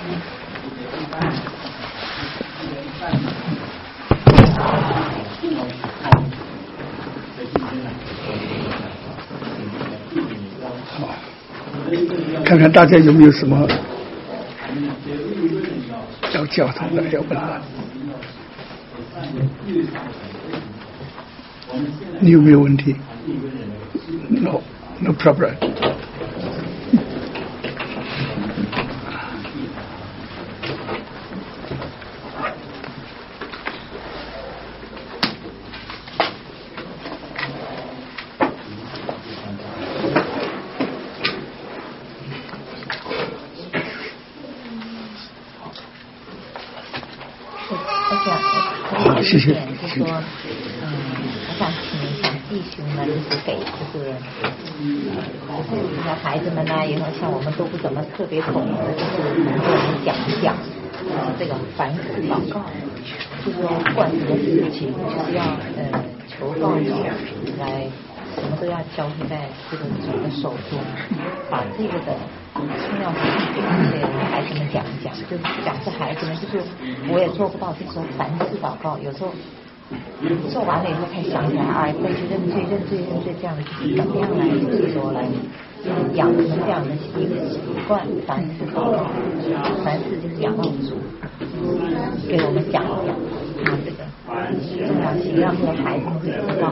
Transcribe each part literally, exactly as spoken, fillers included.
好，看看大家有没有什么要交通的要问的。你有没有问题 ？No, no problem. 好，谢谢。 就是说，嗯，我想请一下弟兄们，就是给就是就是那孩子们呢，以后像我们都不怎么特别懂的，就是能给我们讲一讲，就是这个凡事祷告，就是说不管什么事情，就是要呃求告主来。什么都要交付在这个主的手中，把这个的重要性给这些孩子们讲一讲，就是讲这孩子们，就是我也做不到，就是说凡事祷告，有时候做完了以后才想起来，啊，再去认罪、认罪、认罪，这样的就是怎么样来，就是说来养成这样的一个习惯，凡事祷告，凡事就是仰望主，给我们讲一讲啊这个重要性，让这些孩子们知道。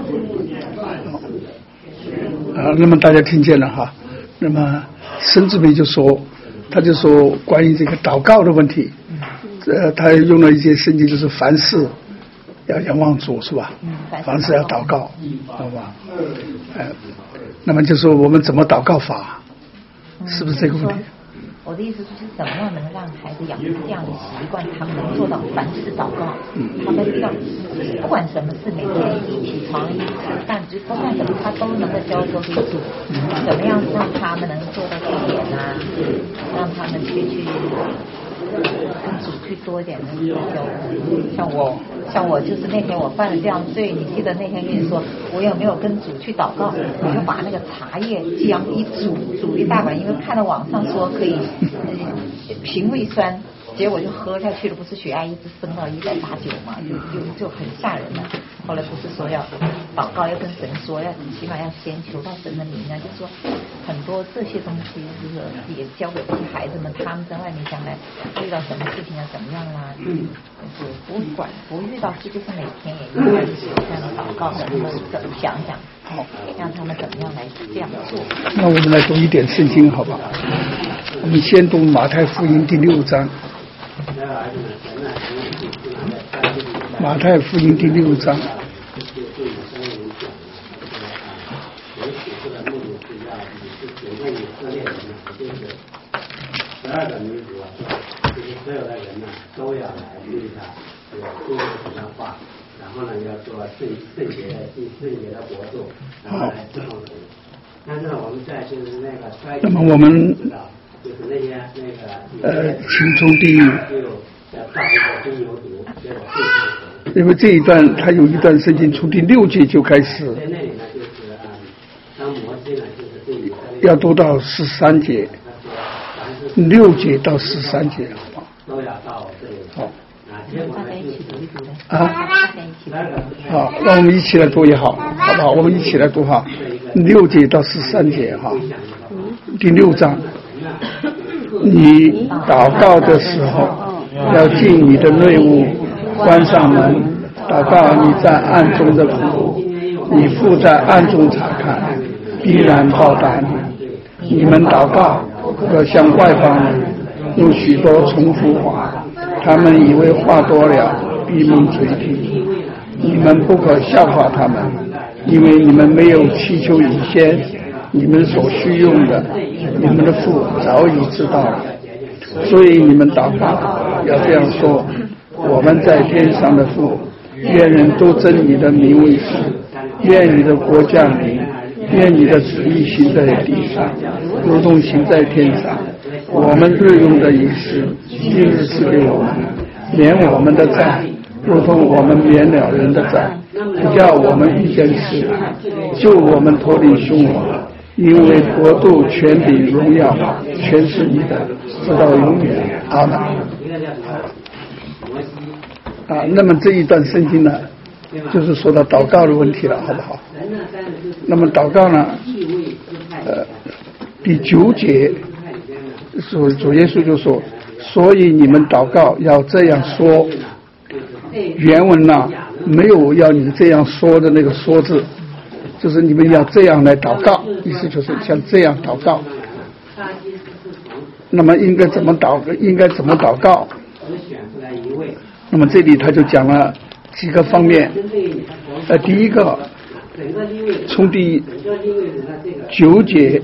啊，那么大家听见了哈。那么孙志梅就说，他就说关于这个祷告的问题，呃，他用了一些圣经，就是凡事要仰望主，是吧？ 嗯， 凡事要祷告，好吧？呃，那么就说我们怎么祷告法，是不是这个问题？ 我的意思就是怎么样能让孩子养成这样的习惯，他们能做到凡事祷告，他们要不管什么事，每天一起床一吃饭，就不管什么他都能够交托给主，怎么样让他们能做到这一点呢？让他们去去跟主去多一点的交流。像我像我就是那天我犯了这样罪，你记得那天跟你说我有没有跟主去祷告，我就把那个茶叶姜一煮煮一大碗，因为看到网上说可以平胃酸，结果就喝下去了，不是血压一直升到一百八九嘛，就就就很吓人了。后来不是说要祷告，要跟神说，要起码要先求到神的名啊，就是说很多这些东西就是也教给这些孩子们，他们在外面将来遇到什么事情要怎么样啦、啊，嗯，就是不管不遇到事，就是每天也应该是这样的祷告的，他们怎么想想，好，让他们怎么样来这样做。 那我们来读一点圣经，好吧？我们先读马太福音第六章。马太福音第六章。 十二个民族啊，就是所有的人呢，都要来对他有多种的话，然后呢，要做圣圣洁的圣洁的国度，然后来侍奉神。但是呢，我们在就是那个衰那么我们就是那些那个呃，请从第一。 就造一个真有毒，结果对抗神。 因为这一段，它有一段圣经从第六节就开始。 在那里呢，就是啊，当摩西呢，就是对以色列要读到十三节。六节到十三节，好吧？ 都要到这里。 好。 大家一起读一读的。 啊。 大家一起读。 好，让我们一起来读也好，好不好？我们一起来读哈，六节到十三节哈。第六章，你祷告的时候，要进你的内屋，关上门，祷告你在暗中的父，你父在暗中查看，必然报答你。你们祷告，不可像外邦人用许多重复话，他们以为话多了，闭门嘴听。你们不可效法他们，因为你们没有祈求以先，你们所需用的，你们的父早已知道了。所以你们祷告要这样说：我们在天上的父，愿人都称你的名为圣，愿你的国降临，愿你的旨意行在地上，如同行在天上。我们日用的饮食，今日赐给我们，免我们的债，如同我们免了人的债，不叫我们遇见试探，救我们脱离凶恶。 因为国度、权柄、荣耀全是你的，直到永远。阿门。啊，那么这一段圣经呢，就是说到祷告的问题了，好不好？那么祷告呢，呃，第九节，主主耶稣就说，所以你们祷告要这样说。原文呢，没有要你这样说的那个说字，就是你们要这样来祷告，意思就是像这样祷告。那么应该怎么祷？应该怎么祷告？那么这里他就讲了几个方面。呃，第一个，从第九节，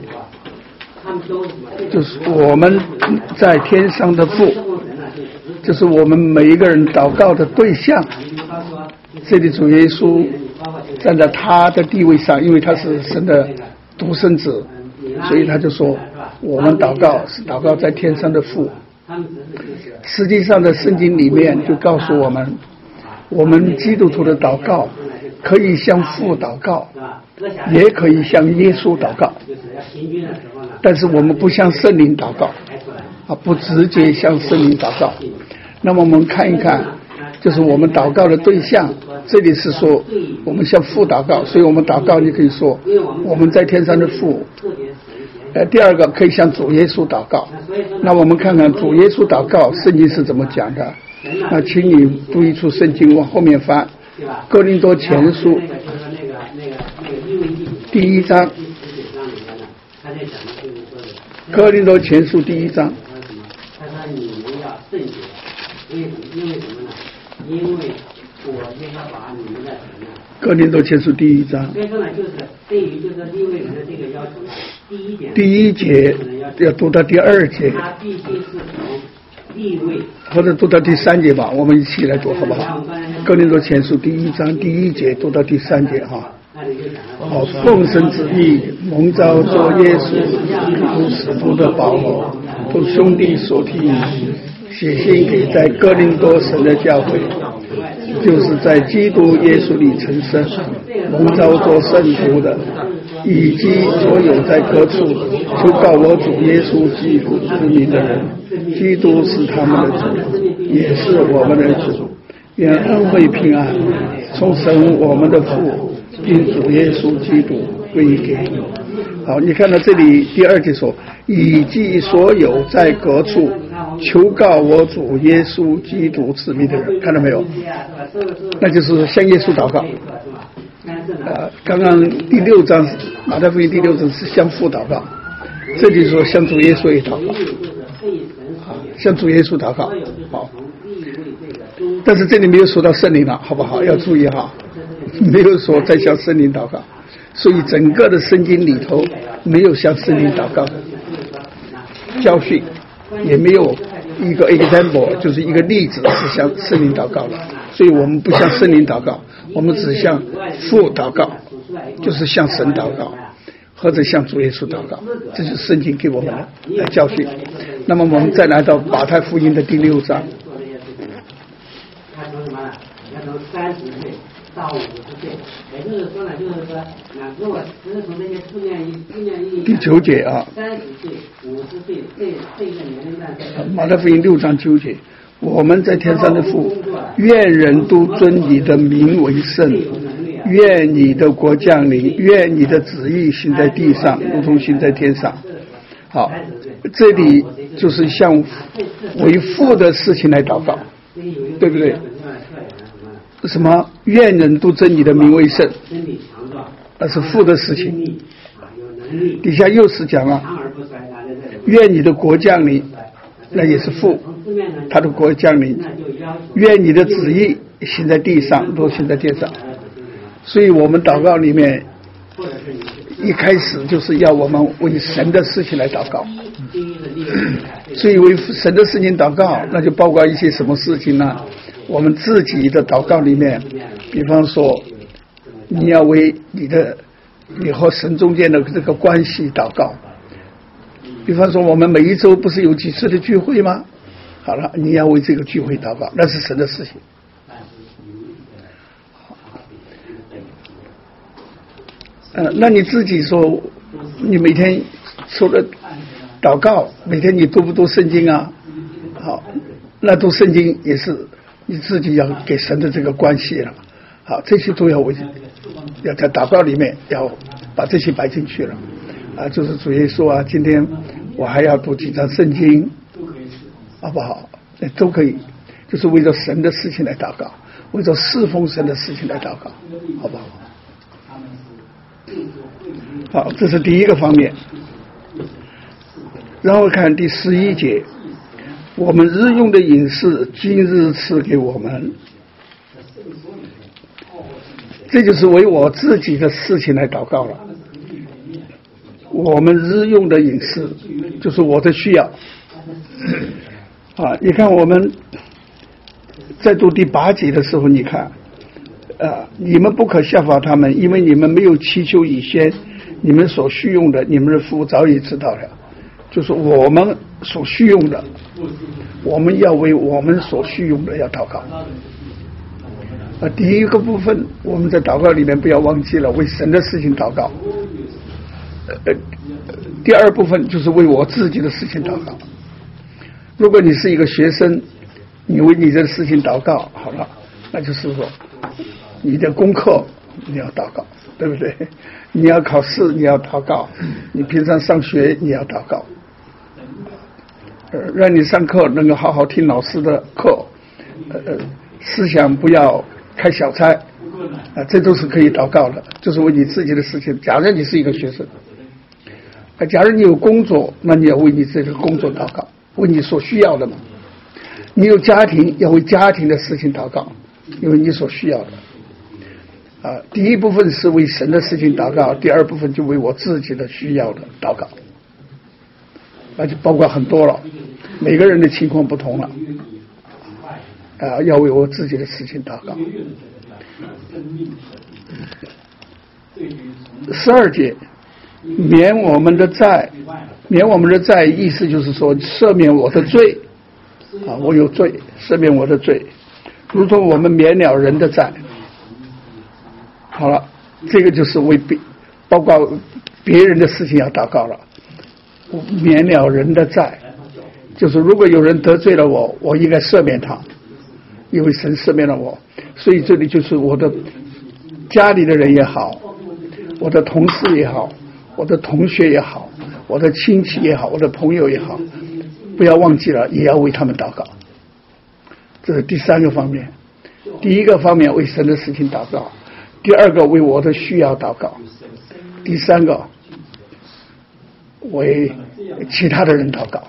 就是我们在天上的父，就是我们每一个人祷告的对象。这里主耶稣站在他的地位上，因为他是神的独生子，所以他就说我们祷告是祷告在天上的父。实际上在圣经里面就告诉我们，我们基督徒的祷告可以向父祷告，也可以向耶稣祷告，但是我们不向圣灵祷告啊，不直接向圣灵祷告。那么我们看一看，就是我们祷告的对象，这里是说我们向父祷告，所以我们祷告你可以说我们在天上的父。呃，第二个可以向主耶稣祷告。那我们看看主耶稣祷告圣经是怎么讲的。那请你读一处圣经往后面翻，哥林多前书第一章，哥林多前书第一章。 他说你们要圣洁，因为因为什么呢？因为我就要把你们的什么呢？ 哥林多前书第一章。 所以说呢，就是对于就是利未人的这个要求呢，第一点， 第一节要读到第二节， 他必须是从利未， 或者读到第三节吧，我们一起来读好不好？哥林多前书第一章第一节读到第三节哈。好，奉神旨意蒙召做耶稣基督使徒的保罗，奉兄弟所替，写信给在哥林多神的教会，就是在基督耶稣里成圣，蒙召做圣徒的，以及所有在各处求告我主耶稣基督之名的人。基督是他们的主，也是我们的主。愿恩惠平安从神我们的父并主耶稣基督归给你。好，你看到这里第二节说，以及所有在各处求告我主耶稣基督之名的人，看到没有？那就是向耶稣祷告。呃，刚刚第六章马太福音第六章是向父祷告，这里说向主耶稣也祷告，啊，向主耶稣祷告。好，但是这里没有说到圣灵了，好不好？要注意哈，没有说再向圣灵祷告，所以整个的圣经里头没有向圣灵祷告的教训，也没有一个 example， 就是一个例子是向圣灵祷告的，所以我们不向圣灵祷告，我们只向父祷告，就是向神祷告，或者向主耶稣祷告，这就是圣经给我们的教训。那么我们再来到马太福音的第六章。 他从什么呢？要从三十岁到五十岁，也就是说呢，就是说，那如果只是从这些字面意字面意义， 第九节啊， 三十岁、五十岁这这个年龄段， 马太福音六章九节，我们在天上的父，愿人都尊你的名为圣，愿你的国降临，愿你的旨意行在地上，如同行在天上。好，这里就是向为父的事情来祷告，对不对？什么？愿人都尊你的名为圣，那是父的事情。底下又是讲了，愿你的国降临，那也是父，他的国降临。愿你的旨意行在地上，都行在天上。所以我们祷告里面，一开始就是要我们为神的事情来祷告。所以为神的事情祷告，那就包括一些什么事情呢？我们自己的祷告里面，比方说你要为你的你和神中间的这个关系祷告，比方说我们每一周不是有几次的聚会吗？好了，你要为这个聚会祷告，那是神的事情。呃，那你自己说你每天除了祷告，每天你读不读圣经啊？好，那读圣经也是你自己要给神的这个关系了。好，这些都要为要在祷告里面要把这些摆进去了。啊，就是主耶稣啊，今天我还要读几章圣经，好不好？都可以，就是为着神的事情来祷告，为着侍奉神的事情来祷告，好不好？好，这是第一个方面。然后看第十一节，我们日用的饮食，今日赐给我们。这就是为我自己的事情来祷告了。我们日用的饮食，就是我的需要。啊，你看我们在读第八节的时候，你看，啊，你们不可效法他们，因为你们没有祈求以先，你们所需用的，你们的父早已知道了。就是我们所需用的，我们要为我们所需用的要祷告。啊，第一个部分我们在祷告里面不要忘记了为神的事情祷告。呃，第二部分就是为我自己的事情祷告。如果你是一个学生，你为你的事情祷告，好了，那就是说你的功课你要祷告，对不对？你要考试你要祷告，你平常上学你要祷告。呃，让你上课能够好好听老师的课，呃，思想不要开小差，啊、呃，这都是可以祷告的，就是为你自己的事情。假如你是一个学生，啊、呃，假如你有工作，那你要为你这个工作祷告，为你所需要的嘛。你有家庭，要为家庭的事情祷告，因为你所需要的。啊、呃，第一部分是为神的事情祷告，第二部分就为我自己的需要的祷告。那就包括很多了，每个人的情况不同了，啊、呃，要为我自己的事情祷告。十二节，免我们的债，免我们的债，意思就是说赦免我的罪，啊，我有罪，赦免我的罪，如同我们免了人的债。好了，这个就是为别，包括别人的事情要祷告了。免了人的债，就是如果有人得罪了我，我应该赦免他，因为神赦免了我。所以这里就是我的家里的人也好，我的同事也好，我的同学也好，我的亲戚也好，我的朋友也好，不要忘记了，也要为他们祷告。这是第三个方面。第一个方面为神的事情祷告，第二个为我的需要祷告，第三个为其他的人祷告。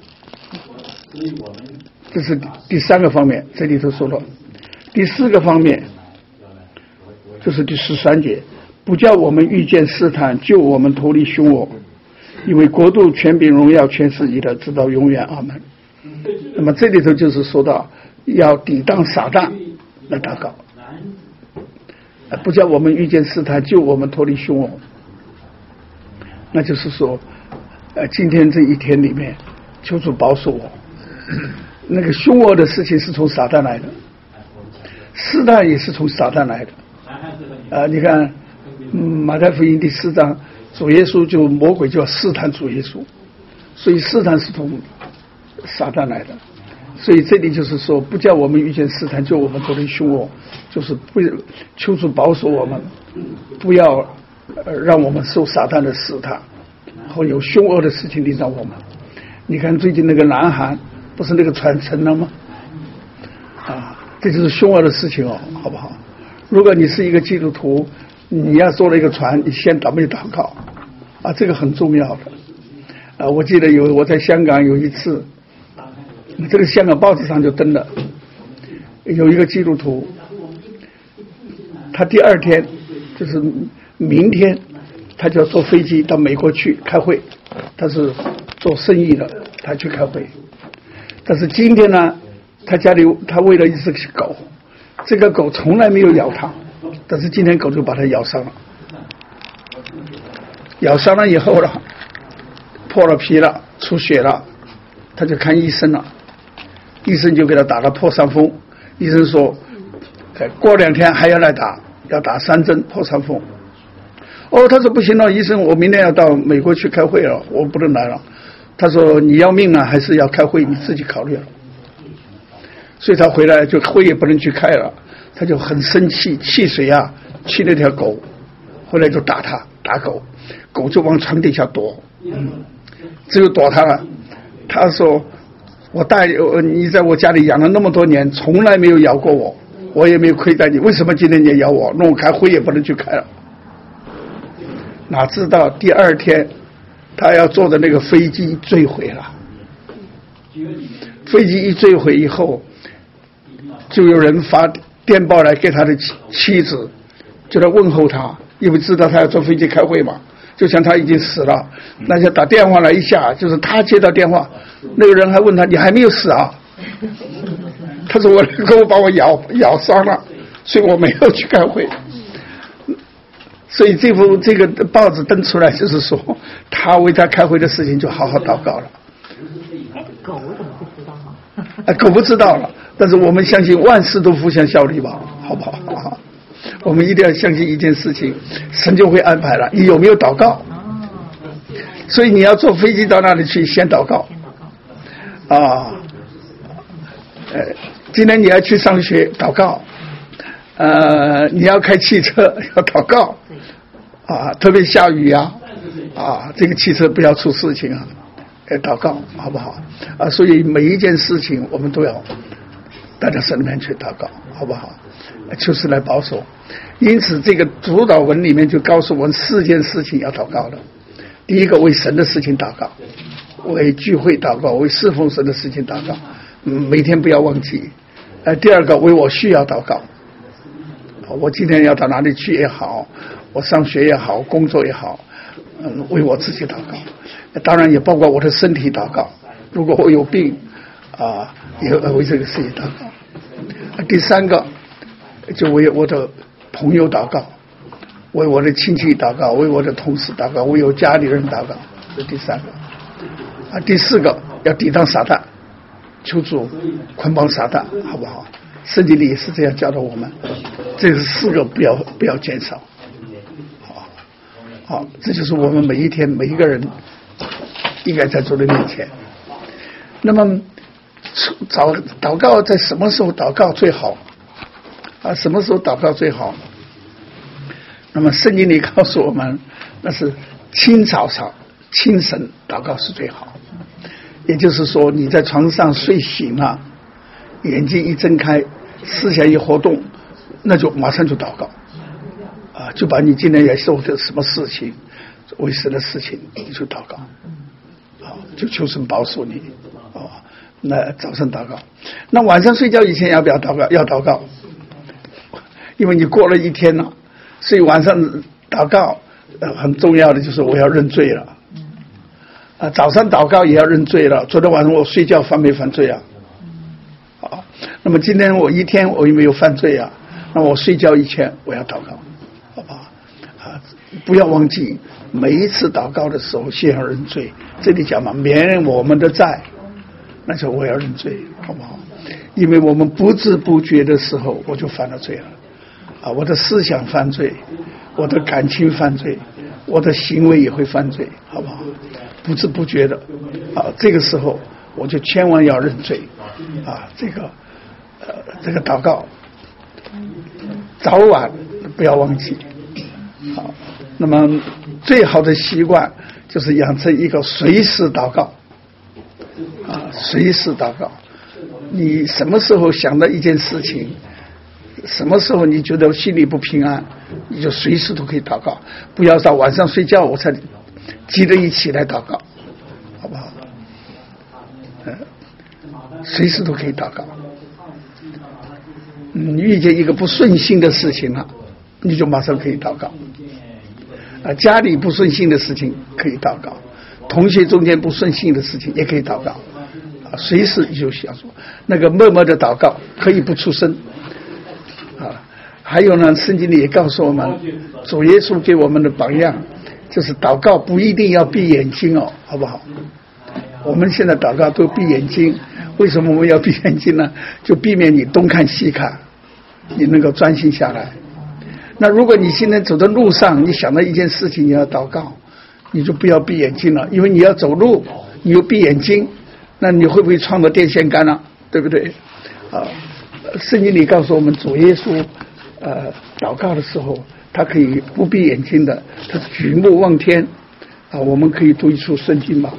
这是第三个方面，这里头说了。第四个方面就是第十三节，不叫我们遇见试探，救我们脱离凶恶，因为国度、权柄、荣耀全是你的，直到永远，阿们。那么这里头就是说到要抵挡撒旦来祷告，不叫我们遇见试探，救我们脱离凶恶。那就是说呃，今天这一天里面，求主保守我。那个凶恶的事情是从撒旦来的，试探也是从撒旦来的。呃，你看，嗯，马太福音第四章，主耶稣就魔鬼就要试探主耶稣，所以试探是从撒旦来的。所以这里就是说，不叫我们遇见试探，就我们脱离凶恶，就是不求主保守我们，不要呃让我们受撒旦的试探。后有凶恶的事情临到我们。你看最近那个南韩不是那个船沉了吗？啊，这就是凶恶的事情哦，好不好？如果你是一个基督徒，你要坐了一个船，你先祷没祷告啊，这个很重要的。啊，我记得有我在香港有一次，这个香港报纸上就登了，有一个基督徒，他第二天就是明天。他就要坐飞机到美国去开会，他是做生意的，他去开会。但是今天呢，他家里他喂了一只狗，这个狗从来没有咬他，但是今天狗就把他咬伤了，咬伤了以后了，破了皮了，出血了，他就看医生了，医生就给他打了破伤风，医生说，过两天还要来打，要打三针破伤风。 哦，他说不行了，医生，我明天要到美国去开会了，我不能来了。他说你要命啊，还是要开会，你自己考虑了。所以他回来就会也不能去开了，他就很生气，汽水啊，气那条狗，后来就打他，打狗，狗就往床底下躲，嗯，只有躲他了。他说我带你在我家里养了那么多年，从来没有咬过我，我也没有亏待你，为什么今天你咬我？那我开会也不能去开了。哪知道第二天他要坐的那个飞机坠毁了，飞机一坠毁以后，就有人发电报来给他的妻子，就来问候他，因为知道他要坐飞机开会嘛，就像他已经死了，那就打电话来一下，就是他接到电话，那个人还问他你还没有死啊？他说我给我把我咬咬伤了，所以我没有去开会。所以这幅这个报纸登出来，就是说他为他开会的事情就好好祷告了。 哎，狗怎么不知道呢？ 哎，狗不知道了，但是我们相信万事都互相效力吧，好不好？我们一定要相信一件事情，神就会安排了。你有没有祷告？所以你要坐飞机到那里去，先祷告。啊，呃，今天你要去上学，祷告。呃，你要开汽车要祷告啊，特别下雨啊，啊，这个汽车不要出事情啊，要祷告，好不好？啊，所以每一件事情我们都要带到神里面去祷告，好不好？就是来保守。因此，这个主导文里面就告诉我们四件事情要祷告的。第一个，为神的事情祷告，为聚会祷告，为侍奉神的事情祷告，嗯，每天不要忘记。呃，第二个，为我需要祷告。我今天要到哪里去也好，我上学也好，工作也好，嗯，为我自己祷告，当然也包括我的身体祷告。如果我有病啊，也为这个事情祷告。第三个，就为我的朋友祷告，为我的亲戚祷告，为我的同事祷告，为我家里人祷告，这第三个。啊，第四个要抵挡撒旦，求主捆绑撒旦，好不好？圣经里也是这样教导我们，这是四个不要不要减少，好，好，这就是我们每一天每一个人应该在主的面前。那么，祷祷告在什么时候祷告最好啊？什么时候祷告最好？那么圣经里告诉我们，那是清早上清晨祷告是最好。也就是说，你在床上睡醒了，眼睛一睁开，思想一活动，那就马上就祷告啊，就把你今天要做的什么事情，为神的事情，你就祷告啊，就求神保守你啊。那早上祷告，那晚上睡觉以前要不要祷告？要祷告，因为你过了一天了，所以晚上祷告呃很重要的就是我要认罪了啊。早上祷告也要认罪了，昨天晚上我睡觉犯没犯罪啊？好，那么今天我一天我也没有犯罪啊，那我睡觉以前我要祷告，好不好？啊，不要忘记每一次祷告的时候先要认罪。这里讲嘛，免我们的债，那就我要认罪，好不好？因为我们不知不觉的时候我就犯了罪了啊，我的思想犯罪，我的感情犯罪，我的行为也会犯罪，好不好？不知不觉的啊，这个时候我就千万要认罪啊，这个呃这个祷告早晚不要忘记。好，那么最好的习惯就是养成一个随时祷告啊，随时祷告。你什么时候想到一件事情，什么时候你觉得心里不平安，你就随时都可以祷告，不要到晚上睡觉我才急着一起来祷告，好不好？呃，随时都可以祷告。你遇见一个不顺心的事情了，你就马上可以祷告。啊，家里不顺心的事情可以祷告，同学中间不顺心的事情也可以祷告。啊，随时就想说，那个默默的祷告可以不出声。啊，还有呢，圣经里也告诉我们，主耶稣给我们的榜样，就是祷告不一定要闭眼睛哦，好不好？我们现在祷告都闭眼睛，为什么我们要闭眼睛呢？就避免你东看西看，你能够专心下来。 那如果你现在走在路上，你想到一件事情，你要祷告，你就不要闭眼睛了，因为你要走路，你又闭眼睛，那你会不会撞到电线杆了？对不对？啊，圣经里告诉我们，主耶稣呃祷告的时候，他可以不闭眼睛的，他举目望天啊。我们可以读一处圣经吗？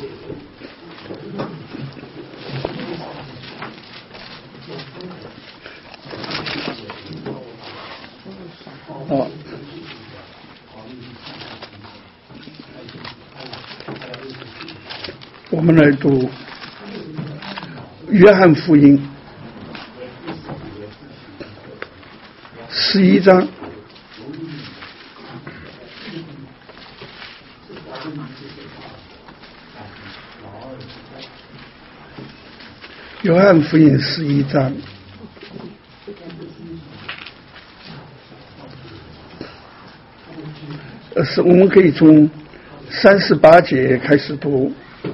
哦，我们来读约翰福音十一章。约翰福音十一章。呃，是我们可以从三十八节开始读，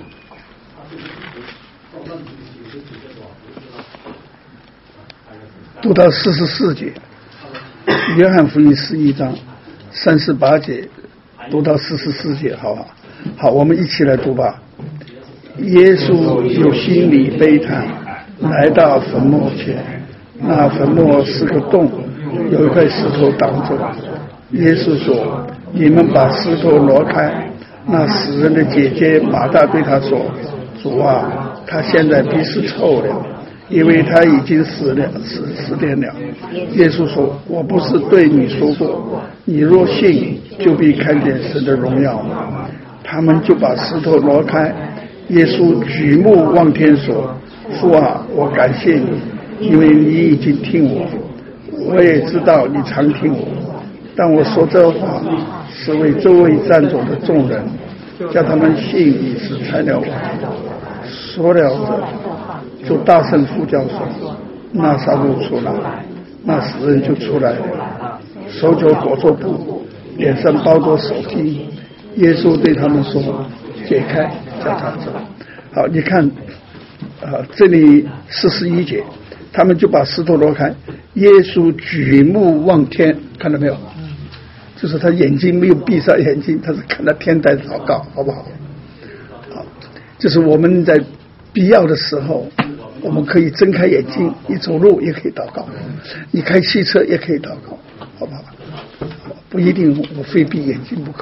读到四十四节。约翰福音十一章三十八节读到四十四节，好吧？好，我们一起来读吧。耶稣就心里悲叹，来到坟墓前，那坟墓是个洞，有一块石头挡着。耶稣说：“你们把石头挪开。”那死人的姐姐马大对他说：“主啊，他现在必是臭了，因为他已经死了，死死点了。”耶稣说：“我不是对你说过，你若信，就必看见神的荣耀吗？”他们就把石头挪开。耶稣举目望天说：“父啊，我感谢你，因为你已经听我，我也知道你常听我。但我说这话是为周围站着的众人，叫他们信你是差了我。”说了这，就大声呼叫说：“拿撒路出来！”那死人就出来了，手脚裹着布，脸上包着手巾。耶稣对他们说：“解开，叫他走。”好，你看啊，这里四十一节，他们就把石头挪开。耶稣举目望天，看到没有？就是他眼睛没有闭上眼睛，他是看到天在祷告，好不好？好，就是我们在必要的时候，我们可以睁开眼睛，你走路也可以祷告，你开汽车也可以祷告，好不好？不一定我非闭眼睛不可。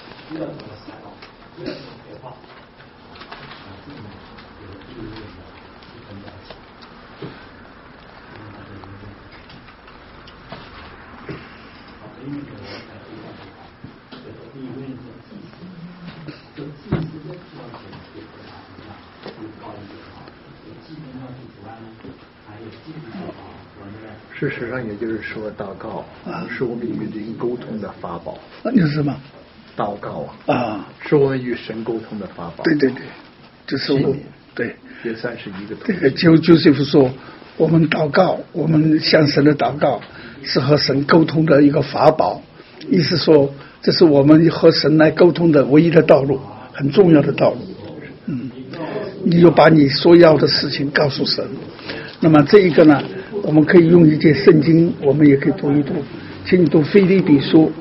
事实上，也就是说，祷告啊，是我们与灵沟通的法宝。 那你是什么？ 祷告啊， 啊， 是我们与神沟通的法宝。 对对对，这是我对， 也算是一个。 这个就就是说，我们祷告，我们向神的祷告是和神沟通的一个法宝。意思说，这是我们和神来沟通的唯一的道路，很重要的道路。嗯，你就把你所要的事情告诉神。那么这一个呢，我们可以用一节圣经，我们也可以读一读，请你读腓立比书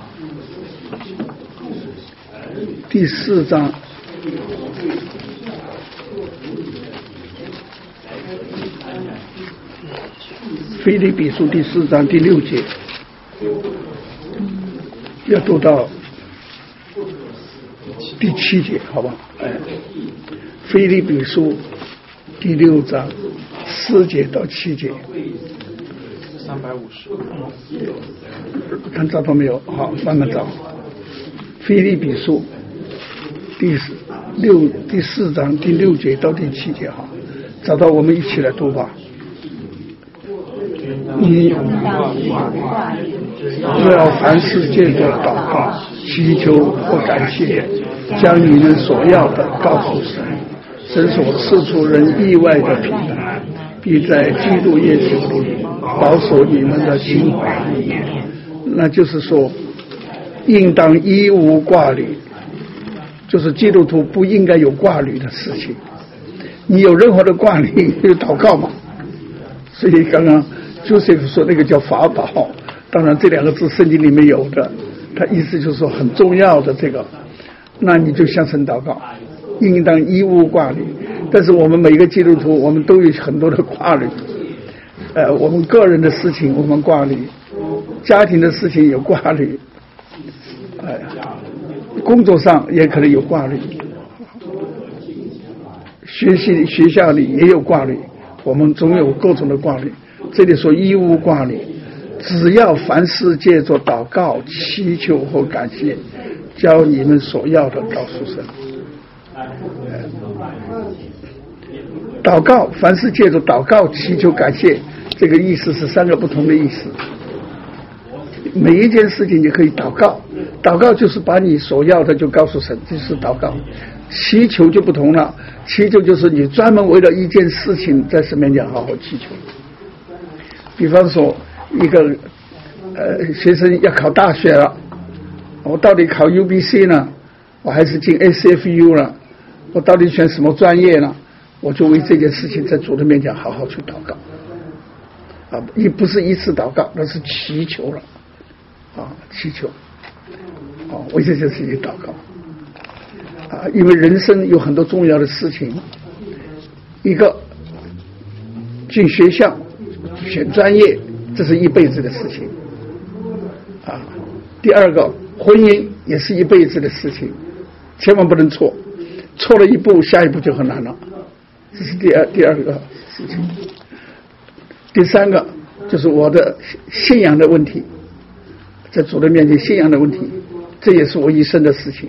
第四章。腓立比书第四章第六节，要读到第七节，好吧？哎，腓立比书第六章四节到七节。 三百五十。 看找到没有？好，慢慢找。腓立比书第六第四章第六节到第七节，好，找到我们一起来读吧。你要凡事借着祷告、祈求或感谢，将你们所要的告诉神。神所赐出人意外的平安，必在基督耶稣里保守你们的心怀意念。那就是说，应当一无挂虑，就是基督徒不应该有挂虑的事情。你有任何的挂虑，就祷告嘛。所以刚刚Joseph 说那个叫法宝， 当然这两个字圣经里面有的，它意思就是说很重要的这个，那你就向神祷告，应当一无挂虑。但是我们每个基督徒，我们都有很多的挂虑，呃，我们个人的事情我们挂虑，家庭的事情有挂虑，哎、呃，工作上也可能有挂虑，学习学校里也有挂虑，我们总有各种的挂虑。这里说一无挂虑，只要凡事借着祷告、祈求和感谢，将你们所要的告诉神。祷告，凡事借着祷告、祈求、感谢，这个意思是三个不同的意思。每一件事情你可以祷告，祷告就是把你所要的就告诉神，这是祷告。祈求就不同了，祈求就是你专门为了一件事情在神面前好好祈求。比方说一个呃学生要考大学了，我到底考 U B C 呢，我还是进 S F U 了，我到底选什么专业呢？我就为这件事情在主的面前好好去祷告啊，也不是一次祷告，那是祈求了啊，祈求啊，为这件事情祷告啊，因为人生有很多重要的事情，一个进学校选专业，这是一辈子的事情啊。第二个，婚姻也是一辈子的事情，千万不能错，错了一步，下一步就很难了。这是第二第二个事情。第三个就是我的信仰的问题，在主的面前信仰的问题，这也是我一生的事情。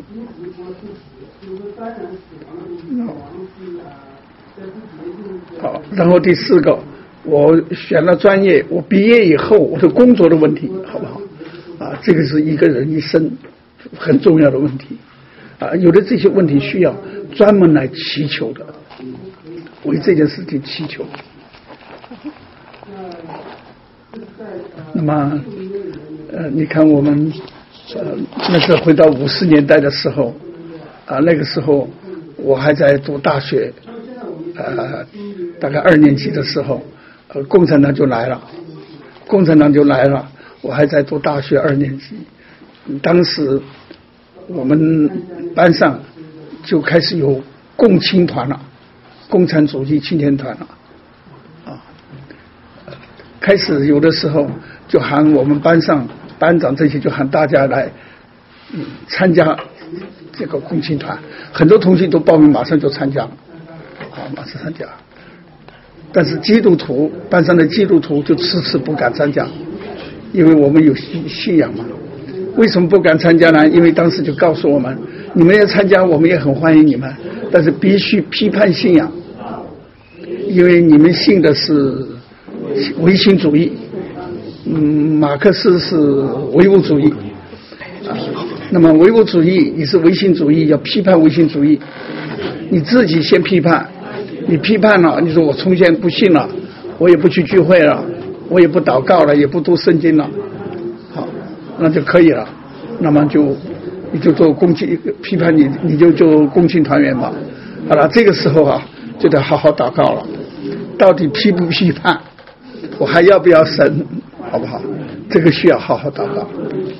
好，然后第四个，我选了专业，我毕业以后我的工作的问题，好不好？啊，这个是一个人一生很重要的问题啊，有的这些问题需要专门来祈求的，为这件事情祈求。那么呃，你看我们呃那是回到五十年代的时候啊，那个时候我还在读大学，呃，大概二年级的时候，呃，共产党就来了，共产党就来了，我还在读大学二年级，当时我们班上就开始有共青团了，共产主义青年团了，啊，开始有的时候就喊我们班上班长这些就喊大家来，嗯，参加这个共青团，很多同学都报名，马上就参加了，啊，马上参加。但是基督徒班上的基督徒就迟迟不敢参加，因为我们有信信仰嘛。为什么不敢参加呢？因为当时就告诉我们，你们要参加，我们也很欢迎你们，但是必须批判信仰，因为你们信的是唯心主义，嗯，马克思是唯物主义，啊，那么唯物主义你是唯心主义，要批判唯心主义，你自己先批判，你批判了，你说我从前不信了，我也不去聚会了，我也不祷告了，也不读圣经了，好，那就可以了，那么就你就做共青批判你，你就做共青团员吧。好了，这个时候啊，就得好好祷告了，到底批不批判，我还要不要神，好不好？这个需要好好祷告。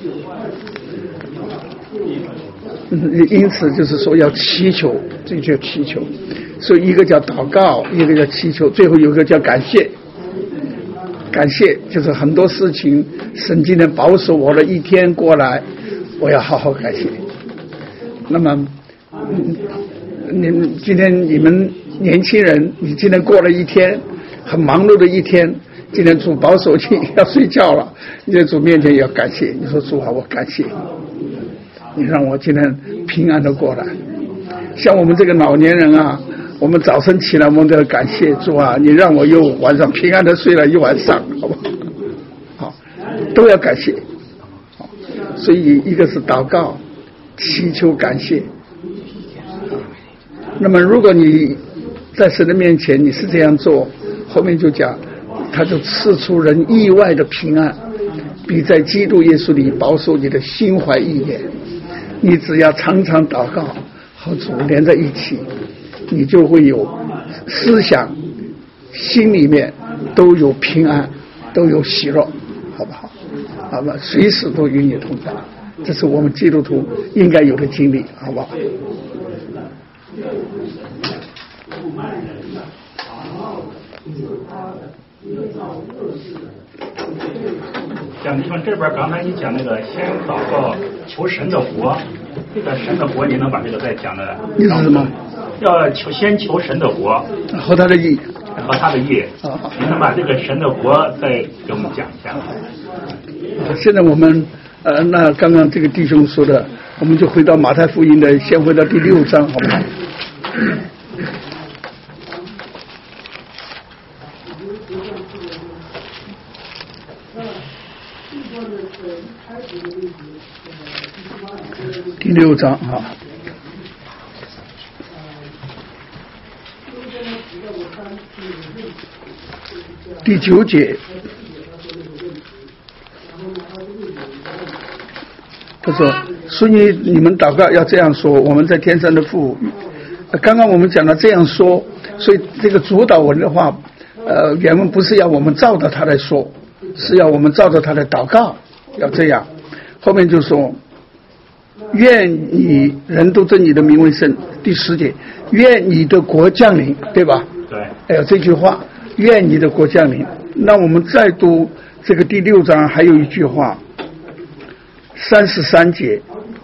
嗯，因此就是说要祈求，这就祈求。所以一个叫祷告，一个叫祈求，最后有一个叫感谢。感谢就是很多事情，神今天保守我的一天过来，我要好好感谢。那么，嗯，你今天你们年轻人，你今天过了一天很忙碌的一天，今天主保守你要睡觉了，你在主面前也要感谢。你说主啊，我感谢你，让我今天平安的过来。像我们这个老年人啊，我们早晨起来我们都要感谢主啊，你让我又晚上平安的睡了一晚上，好不好？好，都要感谢。好，所以一个是祷告、祈求、感谢。那么如果你在神的面前你是这样做，后面就讲他就赐出人意外的平安，比在基督耶稣里保守你的心怀意念。你只要常常祷告和主连在一起，你就会有思想心里面都有平安，都有喜乐，好不好？ 好吧，随时都与你同在，这是我们基督徒应该有的经历，好吧？ 像你们这边刚才你讲那个先祷告求神的国，这个神的国你能把这个再讲的？ 你是什么？ 要求先求神的国和他的义， 和他的义。 啊， 你能把这个神的国再给我们讲一下？ 现在我们呃，那刚刚这个弟兄说的，我们就回到马太福音的，先回到第六章，好不好？第六章啊，第九节，他说：“所以你们祷告要这样说，我们在天上的父。”刚刚我们讲了这样说，所以这个主导文的话，呃，原文不是要我们照着他来说，是要我们照着他的祷告，要这样。后面就说。愿你人都尊你的名为圣，第十节，愿你的国降临，对吧？ 对。 哎呀，这句话，愿你的国降临。那我们再读这个第六章，还有一句话，三十三节。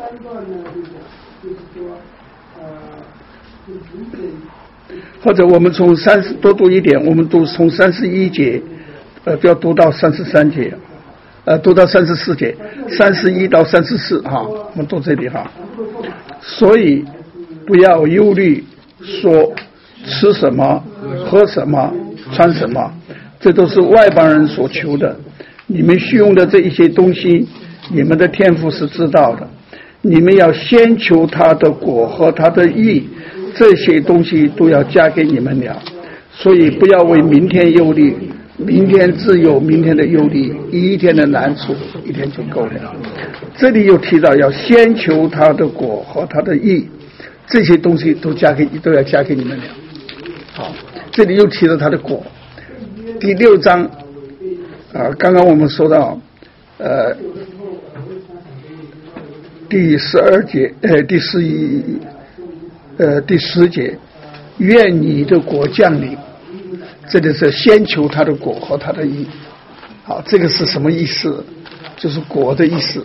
或者我们从三十多读一点，我们读从三十一节，呃，不要读到三十三节。呃，读到三十四节，三十一到三十四哈，我们读这里哈。所以不要忧虑，说吃什么、喝什么、穿什么，这都是外邦人所求的。你们需用的这一些东西，你们的天父是知道的。你们要先求他的果和他的义，这些东西都要加给你们了。所以不要为明天忧虑。明天自有明天的忧虑，一天的难处一天就够了。这里又提到要先求他的果和他的义，这些东西都加给都要加给你们了。好，这里又提到他的果。第六章啊，刚刚我们说到呃第十二节呃第十一呃第十节，愿你的国降临。这里是先求他的果和他的义。好，这个是什么意思？就是果的意思。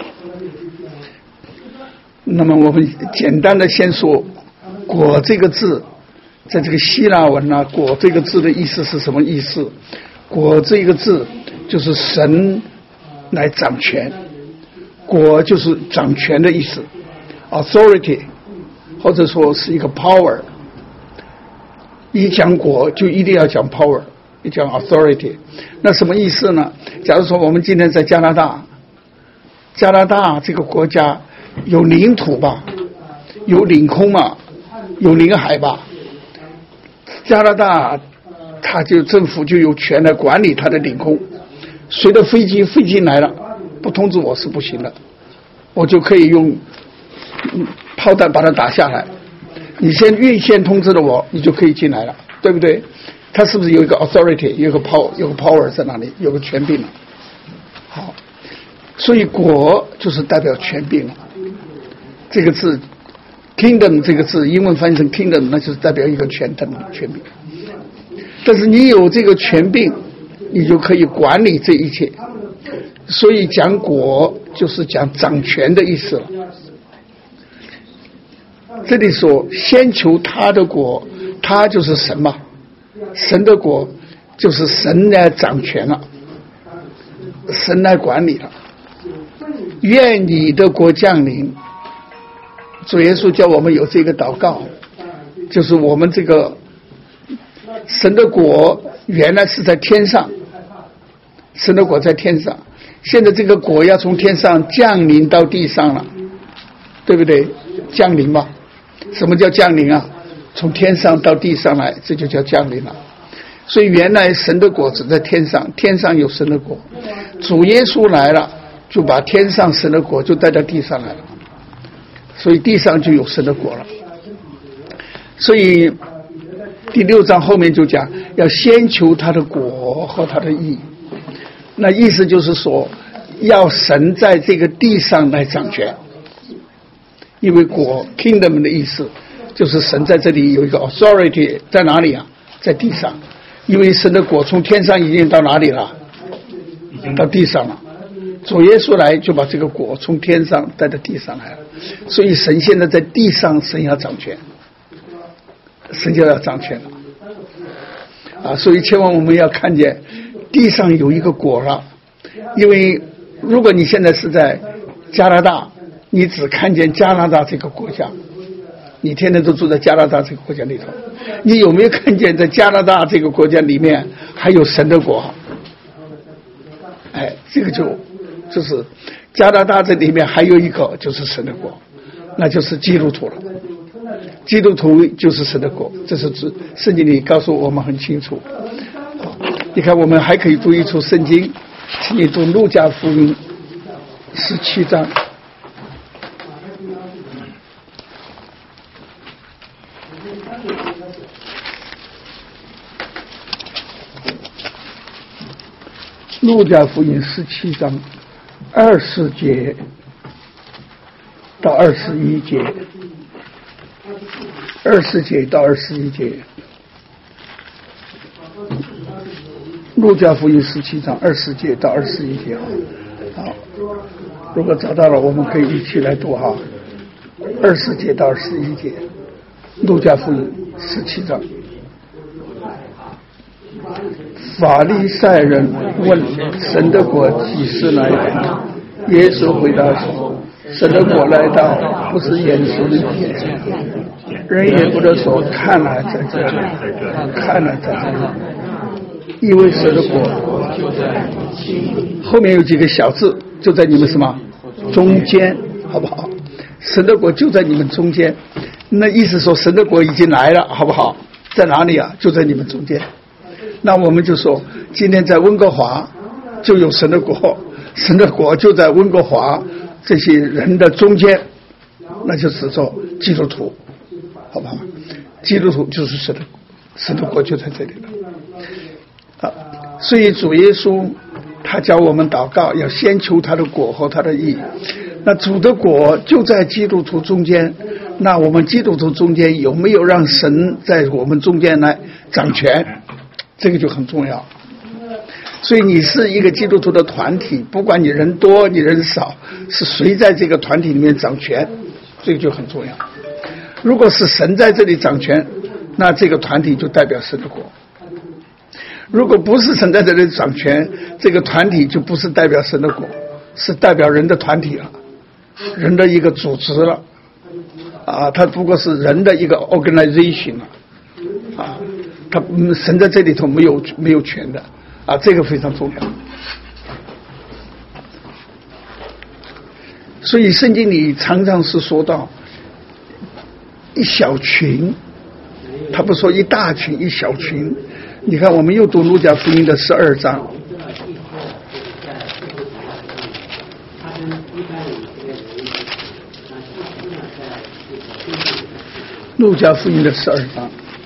那么我们简单的先说果这个字，在这个希腊文啊，果这个字的意思是什么意思？果这个字就是神来掌权，果就是掌权的意思 authority， 或者说是一个 power。一讲果就一定要讲 power， 一讲 authority， 那什么意思呢？假如说我们今天在加拿大，加拿大这个国家有领土吧，有领空嘛，有领海吧，加拿大它就政府就有权来管理它的领空，随着飞机飞进来了，不通知我是不行的，我就可以用炮弹把它打下来。你先预先通知了我，你就可以进来了，对不对？他是不是有一个 authority， 有个 power， 有个 power 在那里，有个权柄了？好，所以国就是代表权柄了。这个字 kingdom 这个字，英文翻译成 kingdom， 那就是代表一个权柄权柄。但是你有这个权柄，你就可以管理这一切。所以讲国就是讲掌权的意思了。这里说先求他的国，他就是神嘛，神的国就是神来掌权了，神来管理了。愿你的国降临，主耶稣叫我们有这个祷告，就是我们这个神的国原来是在天上，神的国在天上，现在这个国要从天上降临到地上了，对不对？降临吧。什么叫降临啊？从天上到地上来，这就叫降临了。所以原来神的国只在天上，天上有神的国，主耶稣来了，就把天上神的国就带到地上来了，所以地上就有神的国了。所以第六章后面就讲要先求他的国和他的义，那意思就是说要神在这个地上来掌权，因为国 kingdom 的意思就是神在这里有一个 authority 在哪里啊？在地上，因为神的国从天上已经到哪里了？到地上了。主耶稣来就把这个国从天上带到地上来了，所以神现在在地上，神要掌权，神就要掌权了啊！所以千万我们要看见地上有一个国了，因为如果你现在是在加拿大，你只看见加拿大这个国家，你天天都住在加拿大这个国家里头，你有没有看见在加拿大这个国家里面还有神的国？哎，这个就就是加拿大这里面还有一个就是神的国，那就是基督徒了。基督徒就是神的国，这是圣经里告诉我们很清楚。你看，我们还可以读一处圣经，请你读路加福音十七章。路加福音十七章二十节到二十一节，二十节到二十一节。路加福音十七章二十节到二十一节。好，如果找到了，我们可以一起来读哈。二十节到二十一节，路加福音十七章。法利赛人问神的国几时来到？耶稣回答说：神的国来到，不是眼熟的眼，人也不得说看了在这里，看了在这里，因为神的国后面有几个小字，就在你们什么中间，好不好？神的国就在你们中间，那意思说神的国已经来了，好不好？在哪里啊？就在你们中间。那我们就说，今天在温哥华就有神的国，神的国就在温哥华这些人的中间，那就指着基督徒，好不好？基督徒就是神的，神的国就在这里了。啊，所以主耶稣他教我们祷告，要先求他的国和他的义。那主的国就在基督徒中间，那我们基督徒中间有没有让神在我们中间来掌权？这个就很重要。所以你是一个基督徒的团体，不管你人多你人少，是谁在这个团体里面掌权，这个就很重要。如果是神在这里掌权，那这个团体就代表神的国；如果不是神在这里掌权，这个团体就不是代表神的国，是代表人的团体了，人的一个组织了啊，它不过是人的一个 organization 了啊，他神在这里头没有没有权的啊，这个非常重要。所以圣经里常常是说到一小群，他不说一大群一小群。你看我们又读路加福音的十二章，路加福音的十二章，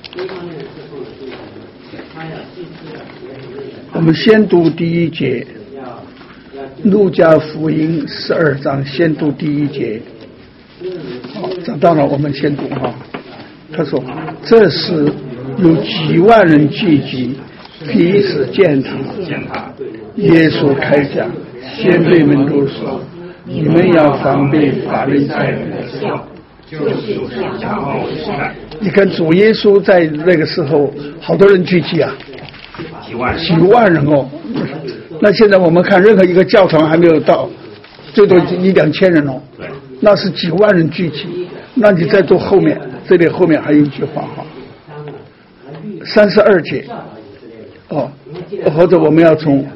我们先读第一节。路加福音十二章先读第一节。好，找到了，我们先读哈。他说：这时有几万人聚集，彼此践踏。耶稣开讲，先对门徒说：你们要防备法利赛人的笑，就是假冒为善。你看主耶稣在那个时候，好多人聚集啊，几万几万人哦。那现在我们看任何一个教堂还没有到，最多一两千人哦，那是几万人聚集。那你再读后面，这里后面还有一句话哈，三十二节哦，或者我们要从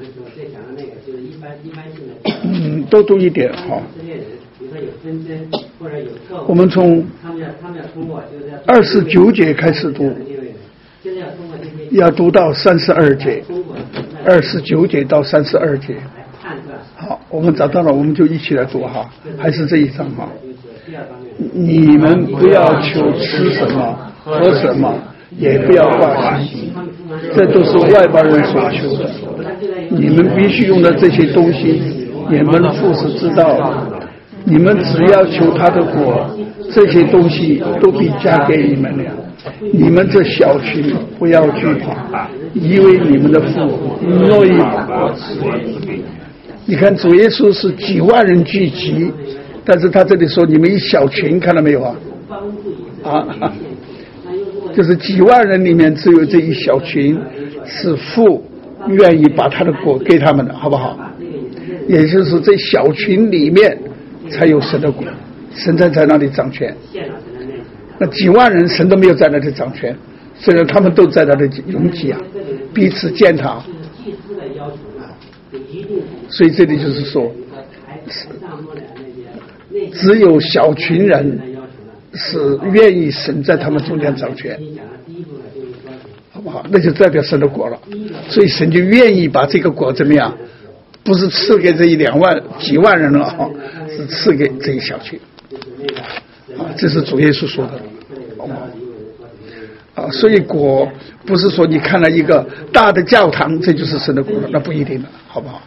嗯多读一点哈。我们从二十九节开始读，要读到三十二节，二十九节到三十二节。好，我们找到了，我们就一起来读哈，还是这一章哈。你们不要求吃什么喝什么，也不要挂心，这都是外邦人所求的。你们必须用的这些东西， 你们父是知道的。你们只要求他的国，这些东西都必加给你们了。你们这小群不要惧怕，因为你们的父乐意把国赐给你。你看主耶稣是几万人聚集，但是他这里说你们一小群，看到没有啊？啊，就是几万人里面只有这一小群是父愿意把他的国给他们的，好不好？也就是这小群里面才有神的国，神才在那里掌权。那几万人神都没有在那里掌权，虽然他们都在那里拥挤啊，彼此践踏。所以这里就是说，只有小群人是愿意神在他们中间掌权，好不好？那就代表神的国了。所以神就愿意把这个国怎么样？不是赐给这一两万几万人了啊，是赐给这一小群啊，这是主耶稣说的啊。所以国不是说你看了一个大的教堂，这就是神的国了，那不一定的，好不好？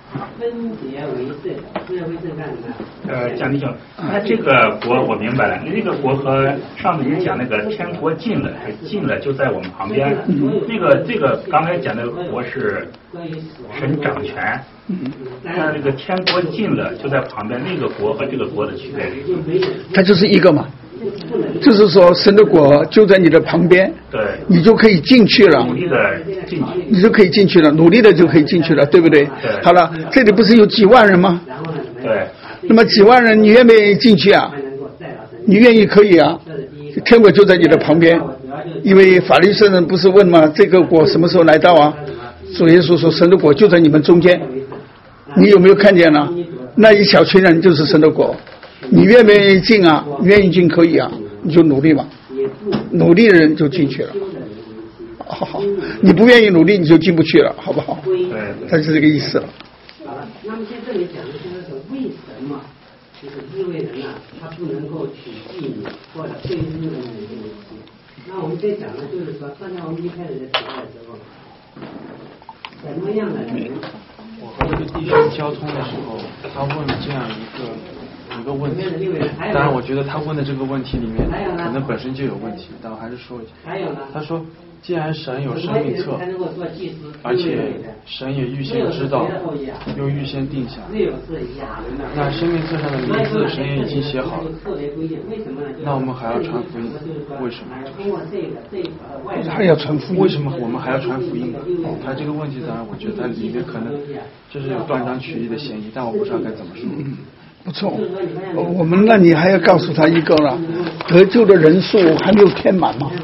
呃，蒋弟兄，那这个国我明白了，那个国和上次你讲那个天国近了，近了就在我们旁边。嗯、那个这个刚才讲的国是神掌权，那那个天国近了就在旁边，那个国和这个国的区别是什么？ 它就是一个嘛，就是说神的国就在你的旁边， 对， 你就可以进去了， 努力的进去， 你就可以进去了，努力的就可以进去了，对不对？ 对。 好了，这里不是有几万人吗？ 对。 那么几万人，你愿不愿意进去啊？你愿意可以啊，天国就在你的旁边。因为法利赛人不是问吗？这个国什么时候来到啊？主耶稣说神的国就在你们中间，你有没有看见呢？那一小群人就是神的国，你愿不愿意进啊？愿意进可以啊，你就努力嘛，努力的人就进去了。好好，你不愿意努力你就进不去了，好不好？ 对， 他是这个意思了。 好了，那么在这里讲的就是说为什么就是智慧人呢、啊，他不能够取妓女或者非日人的一个问题。那我们在讲的就是说，刚才我们一开始在提的时候，什么样的人？ 我和这个弟兄交通的时候，他问这样一个一个问题，当然我觉得他问的这个问题里面可能本身就有问题，但我还是说一下。他说，既然神有生命册，而且神也预先知道，又预先定下，那生命册上的名字神也已经写好了，那我们还要传福音，为什么？ 还要传福音？ 为什么我们还要传福音呢？哦，他这个问题当然我觉得它里面可能就是有断章取义的嫌疑，但我不知道该怎么说。 嗯，不错，我们那你还要告诉他一个了，得救的人数还没有填满吗？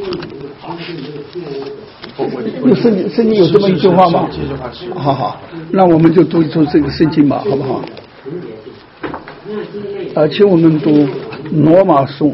有圣经圣经有这么一句话吗？好好，那我们就读一读这个圣经吧，好不好？而且我们读罗马书。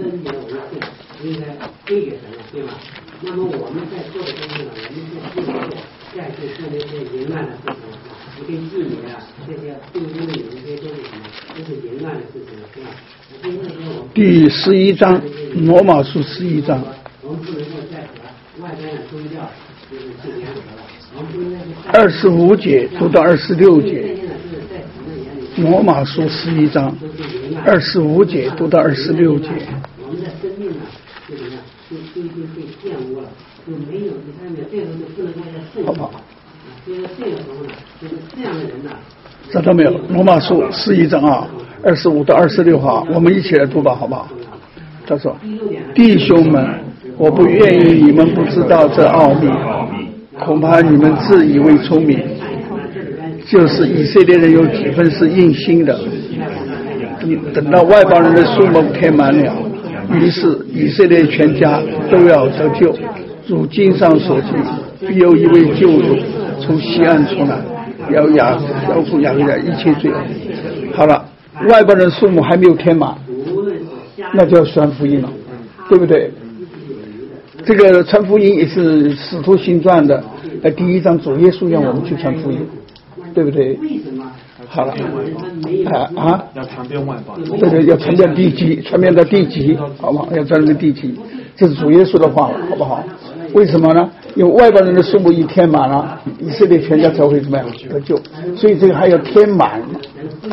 那么我们在做的东西呢，我们是再去做那些淫乱的事情，一个妓女啊，这些对应的有一些都是什么？都是淫乱的事情，是吧？所以那时候我们第十一章，罗马书十一章。 我们不能够再和外边的宗教就是去联合了，我们不应该去。 二十五节读到二十六节。罗马书十一章，二十五节读到二十六节。 我们的生命呢，就怎么样？就就已经被玷污了，就没有第三面，这个时候就不能够再圣化。好不好？所以说这个时候呢，就是这样的人呢。 找到没有？罗马书十一章啊，二十五到二十六号，我们一起来读吧，好不好？他说：“弟兄们，我不愿意你们不知道这奥秘，恐怕你们自以为聪明。就是以色列人有几分是硬心的，等到外邦人的数目填满了。”于是以色列全家都要得救，如经上所记，必有一位救主从西岸出来，要亚要负亚各家一切罪恶。好了，外邦人数目还没有填满，那就要传福音了，对不对？这个传福音也是使徒行传的呃第一章主耶稣让我们去传福音，对不对？好了，啊啊， 要传遍外邦， 对对，要传遍地极，传遍到地极，好不好？要传遍地极，这是主耶稣的话，好不好？为什么呢？因为外邦人的数目一填满了，以色列全家才会怎么样得救，所以这个还要填满，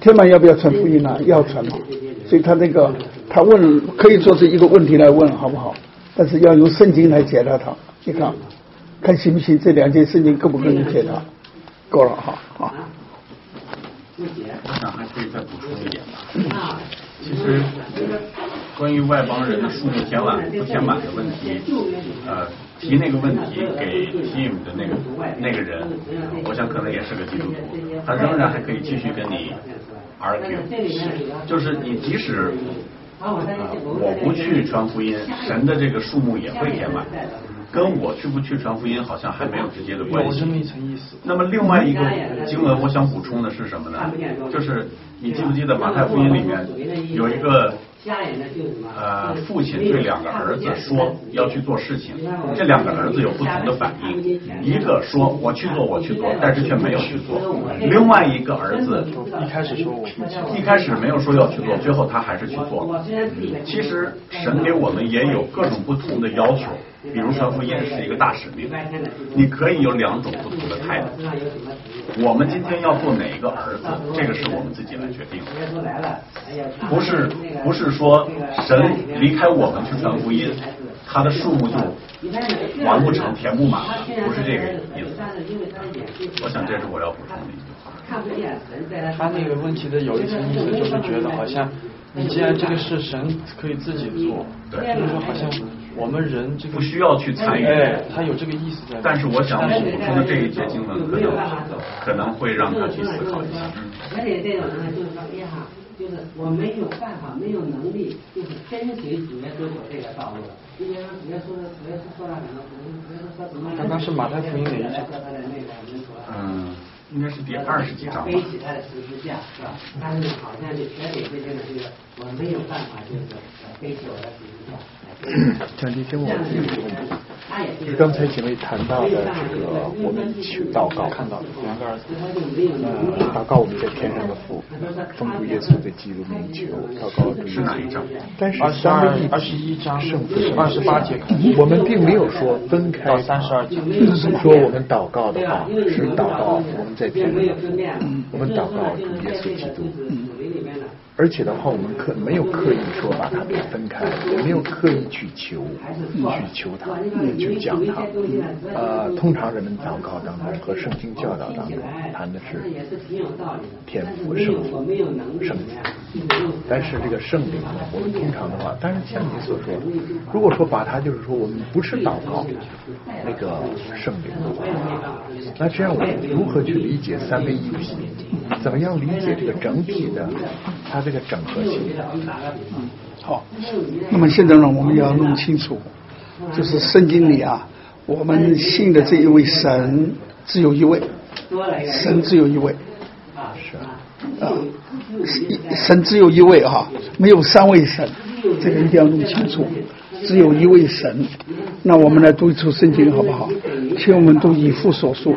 天满要不要传福音呢、啊？要传嘛。所以他那个他问可以做出一个问题来问，好不好？但是要用圣经来解答他。你看，看行不行？这两件圣经够不够你解答？够了哈，好。 我想还可以再补充一点吧。其实关于外邦人的数目填满不填满的问题，呃，提那个问题给 team 的那个那个人，我想可能也是个基督徒，他仍然还可以继续跟你 argue， 就是你即使呃我不去传福音，神的这个数目也会填满。跟我去不去传福音好像还没有直接的关系。 有这么一层意思。 那么另外一个经文，我想补充的是什么呢？就是你记不记得马太福音里面有一个呃父亲对两个儿子说要去做事情，这两个儿子有不同的反应，一个说我去做我去做，但是却没有去做；另外一个儿子一开始说我不去， 一开始没有说要去做，最后他还是去做。其实神给我们也有各种不同的要求。比如传福音是一个大使命，你可以有两种不同的态度。我们今天要做哪一个儿子，这个是我们自己来决定的，不是不是说神离开我们去传福音，他的数目就完不成、填不满了，不是这个意思。我想这是我要补充的一句话。 他那个问题的有一层意思就是觉得好像你既然这个是神可以自己做， 对， 就是说好像我们人这个不需要去参与， 哎，他有这个意思在。 但是我想我补充的这一节经文可能可能会让他去思考一下。 而且这种呢，就是说，哎呀，就是我没有办法，没有能力，就是跟随主耶稣走这个道路了。因为主耶稣主耶稣说了什么？主耶稣说什么？ 刚刚是马太福音哪一节？ 嗯。应该是第二十几章吧。 背起他的十字架，是吧？但是好像就全给这些呢，这个我没有办法，就是背起我的十字架。 讲题听我就是刚才几位谈到的这个，我们去祷告， 看到两个儿子， 呃，祷告我们在天上的父，奉主耶稣的基督名求，祷告是哪一章？ 但是二十二、二十一章、二十八节， 我们并没有说分开到三十二节， 是说我们祷告的话是祷告我们在天上的父，我们祷告主耶稣基督。而且的话，我们刻没有刻意说把它给分开，也没有刻意去求，去求他，去讲他。呃，通常人们祷告当中和圣经教导当中谈的是天父、圣父、圣子。但是这个圣灵呢，我们通常的话，但是像你所说，如果说把它就是说我们不是祷告那个圣灵的话，那这样我们如何去理解三位一体？怎么样理解这个整体的它这个整合性？ 嗯，好。那么现在呢，我们要弄清楚，就是圣经里啊，我们信的这一位神只有一位，神只有一位， 是啊，神只有一位啊，没有三位神，这个一定要弄清楚，只有一位神。那我们来读一出圣经好不好？请我们读以弗所书。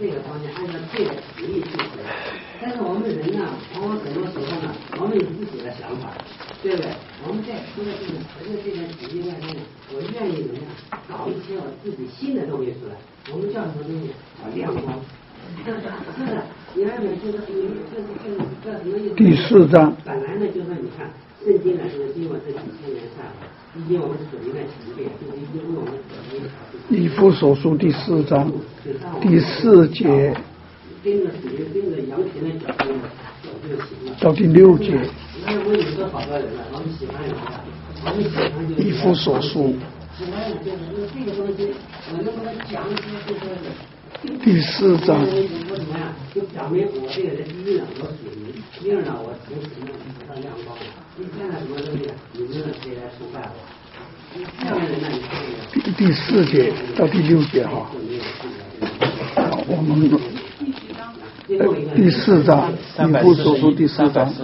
对不对？我们在说的这个神的这个旨意外面呢，我愿意怎么样搞一些我自己新的东西出来。我们叫什么东西？叫亮光。是不是？你看，你这个你这这这这什么意思？ 第四章。 本来呢，就说你看圣经呢，就是经过这几千年下来，已经我们属灵的沉淀，就是已经为我们属灵。 以弗所书第四章第四节。 跟着属灵，跟着羊群的脚步走就行了。 到第六节。以弗所书第四章。 就表明我这个人第一呢，我属灵；第二呢，我从神那里得到亮光了。第三呢，什么东西？你们谁来崇拜我？这样的人呢，你第第四节到第六节哈。好，我们第四章，以弗所书第四章。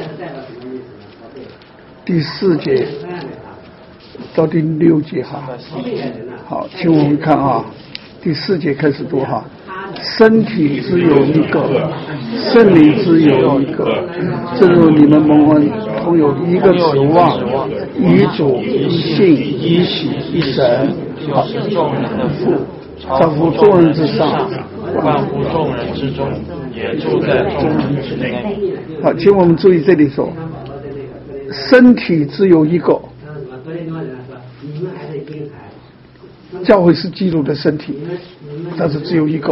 第四节到第六节哈，好，请我们看啊，第四节开始读哈。身体只有一个，圣灵只有一个，正如你们蒙恩同有一个指望，一主、一信、一喜、一神。好，父超乎众人之上， 万乎众人之中，也住在众人之内。 好，请我们注意这里说，身体只有一个，教会是基督的身体，但是只有一个，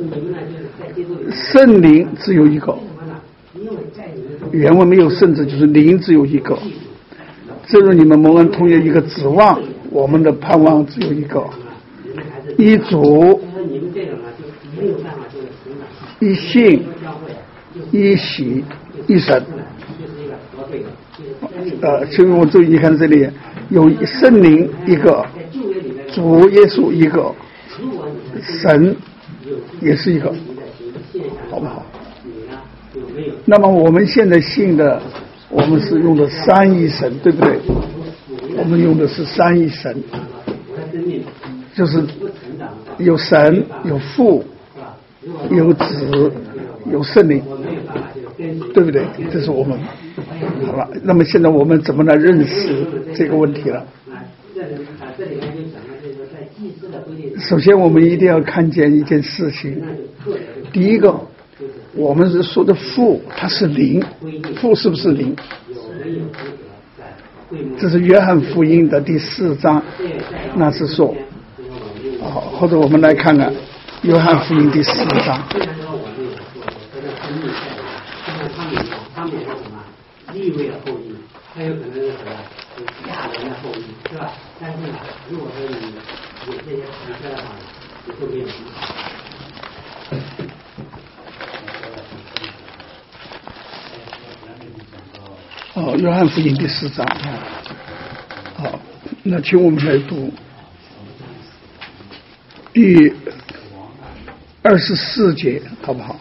圣灵只有一个，原文没有圣字，就是灵只有一个。正如你们蒙恩同有一个指望，我们的盼望只有一个，一主，一信，一喜，一神。呃，所以我注意看这里有圣灵一个，主耶稣一个，神也是一个，好不好？那么我们现在信的，我们是用的三一神，对不对？我们用的是三一神，就是有神、有父、有子、有圣灵，对不对？这是我们好了。那么现在我们怎么来认识这个问题了？首先，我们一定要看见一件事情。第一个，我们是说的父，它是灵，父是不是灵？这是约翰福音的第四章，那是说，啊，或者我们来看看约翰福音第四章。利未的后裔，还有可能是什么亚伦的后裔，是吧？但是呢，如果说你有这些传说的话，你就没有什么好。哦，约翰福音第四章。好，那请我们来读第二十四节，好不好？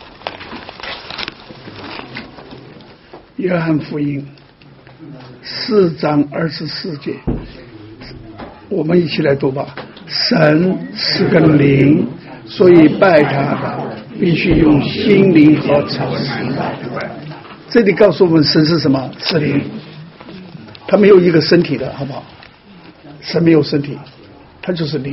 约翰福音四章二十四节，我们一起来读吧。神是个灵，所以拜他的必须用心灵和诚实拜。这里告诉我们，神是什么？是灵，他没有一个身体的，好不好？神没有身体，他就是灵。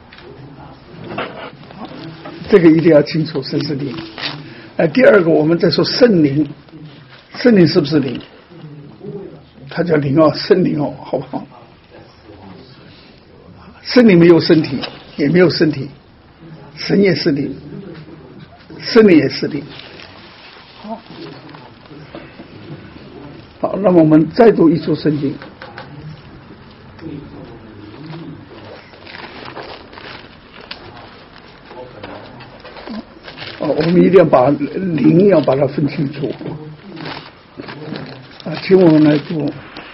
这个一定要清楚，神是灵。呃，第二个，我们再说圣灵。圣灵是不是灵？它叫灵哦，圣灵哦，好不好？圣灵没有身体，也没有身体，神也是灵，圣灵也是灵。好，好，那么我们再读一处圣经。哦，我们一定要把灵要把它分清楚。啊，请我们来读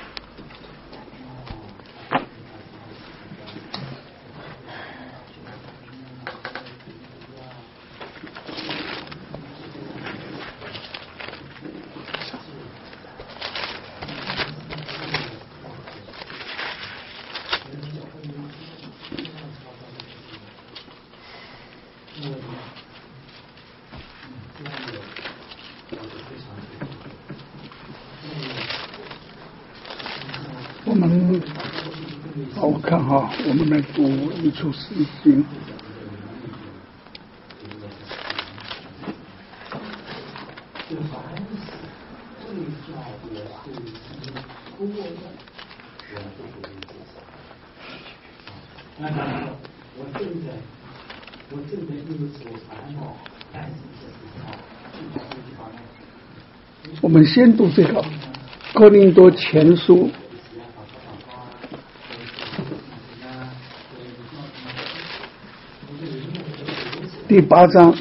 我们好，我看哈，我们来读一处圣经。我们先读这个哥林多前书第八章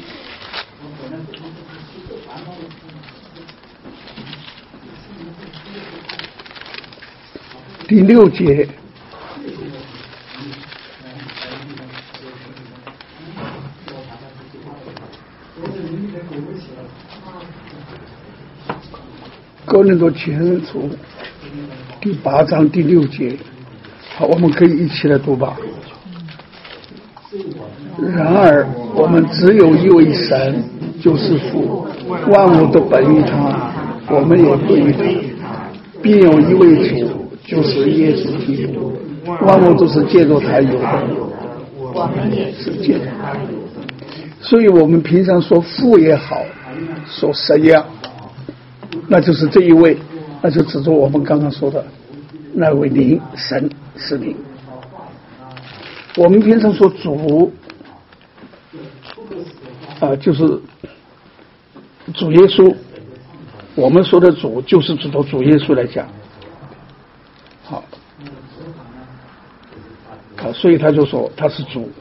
第六节，哥林多前书第八章第六节。好，我们可以一起来读吧。然而我们只有一位神，就是父，万物都本于他，我们也归于他，并有一位主，就是耶稣基督，万物都是借着他有的， 世界。所以我们平常说父也好，说神也好，那就是这一位，那就指着我们刚刚说的那位灵，神是灵。我们平常说主啊，就是主耶稣，我们说的主就是指着主耶稣来讲。好，啊，所以他就说他是主。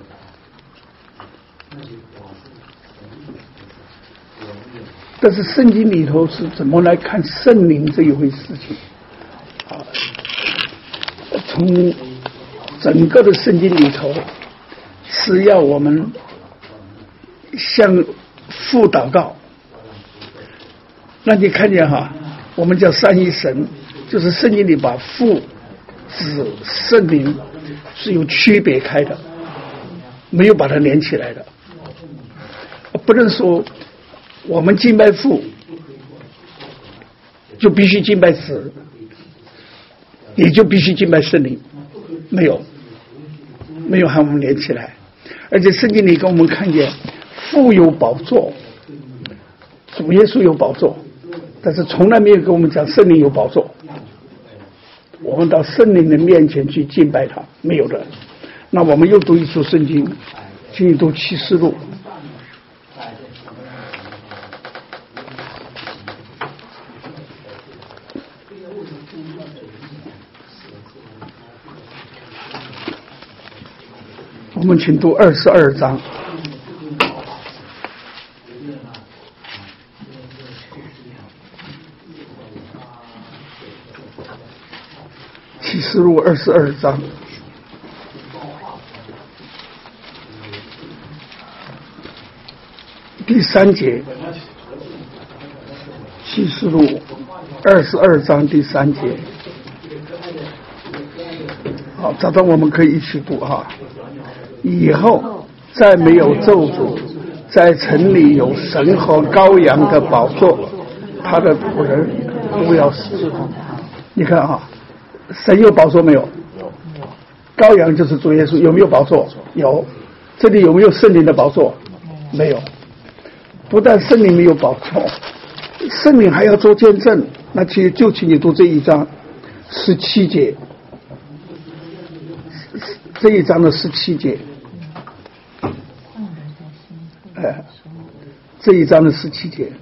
但是圣经里头是怎么来看圣灵这一回事情啊？从整个的圣经里头是要我们向父祷告。那你看见哈，我们叫三一神，就是圣经里把父、子、圣灵是有区别开的，没有把它连起来的。不能说我们敬拜父就必须敬拜子，也就必须敬拜圣灵，没有没有和我们连起来。而且圣经里给我们看见父有宝座，主耶稣有宝座，但是从来没有给我们讲圣灵有宝座，我们到圣灵的面前去敬拜他，没有的。那我们又读一处圣经，请你读启示录。我们请读二十二章。启示录二十二章。第三节。启示录二十二章第三节。好，找到我们可以一起读哈。以后再没有咒诅，在城里有神和羔羊的宝座，他的仆人都要死。你看啊，神有宝座没有？羔羊就是主耶稣，有没有宝座？有。这里有没有圣灵的宝座？没有。不但圣灵没有宝座，圣灵还要做见证。那其实就请你读这一章十七节，这一章的十七节。哎，这一章的十七节，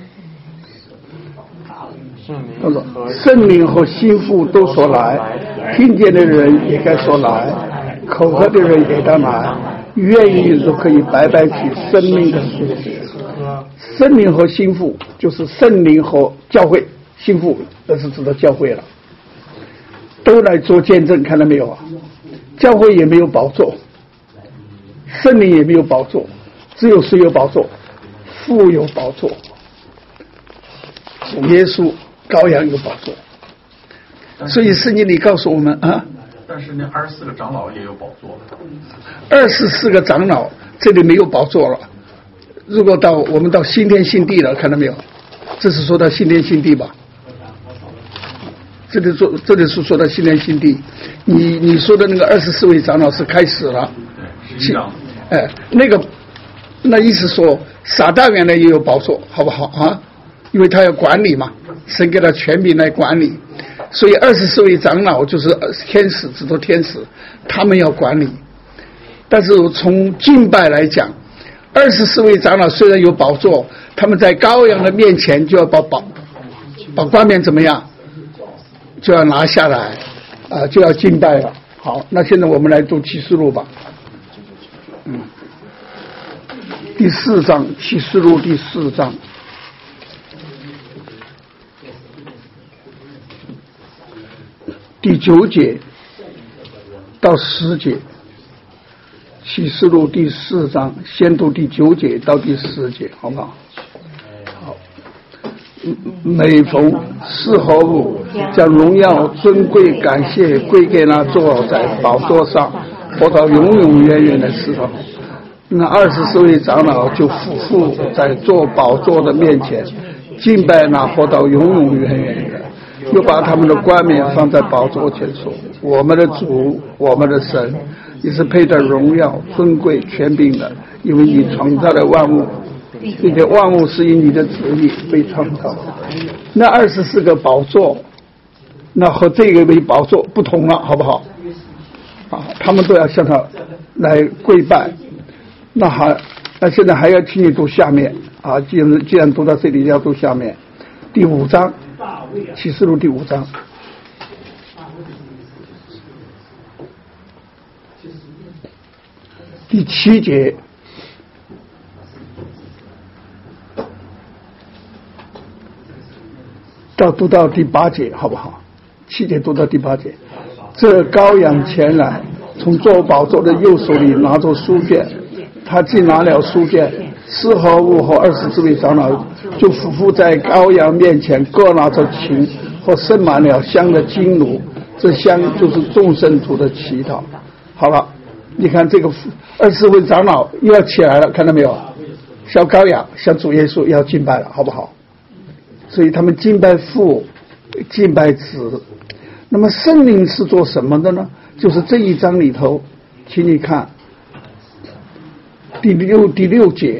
他说圣灵和心腹都说来，听见的人也该说来，口渴的人也当来，愿意就可以白白取生命的水。圣灵和心腹就是圣灵和教会，心腹那是指的教会了，都来做见证，看到没有啊？教会也没有宝座，圣灵也没有宝座。只有谁有宝座？父有宝座，主耶稣羔羊有宝座。所以圣经里告诉我们啊， 但是那二十四个长老也有宝座。 二十四个长老这里没有宝座了。如果到我们到新天新地了，看到没有？这是说到新天新地吧？这里说这里是说到新天新地。你你说的那个二十四位长老是开始了， 对，十一章。 哎，那个。那意思说撒旦原来也有宝座，好不好啊？因为他要管理嘛，神给他权柄来管理，所以二十四位长老就是天使，指着天使，他们要管理。但是从敬拜来讲，二十四位长老虽然有宝座，他们在羔羊的面前就要把宝把冠冕怎么样，就要拿下来啊、呃，就要敬拜了。好，那现在我们来读启示录吧。嗯。第四章，启示录第四章，第九节到十节。启示录第四章，先读第九节到第十节，好不好？好。每逢四和五，将荣耀、尊贵、感谢归给那坐在宝座上，活到永永远远的时候。那二十四位长老就俯伏在坐宝座的面前，敬拜那活到永永远远的，又把他们的冠冕放在宝座前说：我们的主，我们的神， 你是配得荣耀、尊贵、权柄的，因为你创造了万物，并且万物是以你的旨意被创造的。那二十四个宝座，那和这个为宝座不同了，好不好？啊，他们都要向他来跪拜。那还那现在还要请你读下面啊，既然既然读到这里，要读下面第五章，启示录第五章。第七节到读到第八节，好不好？七节读到第八节。这羔羊前来，从坐宝座的右手里拿着书卷，他既拿了书卷，四和五和二十四位长老就匍匐在羔羊面前，各拿着琴和盛满了香的金炉，这香就是众圣徒的祈祷。好了，你看这个二十位长老又要起来了，看到没有？小羔羊向主耶稣要敬拜了，好不好？所以他们敬拜父，敬拜子。那么圣灵是做什么的呢？就是这一章里头，请你看第六第六节，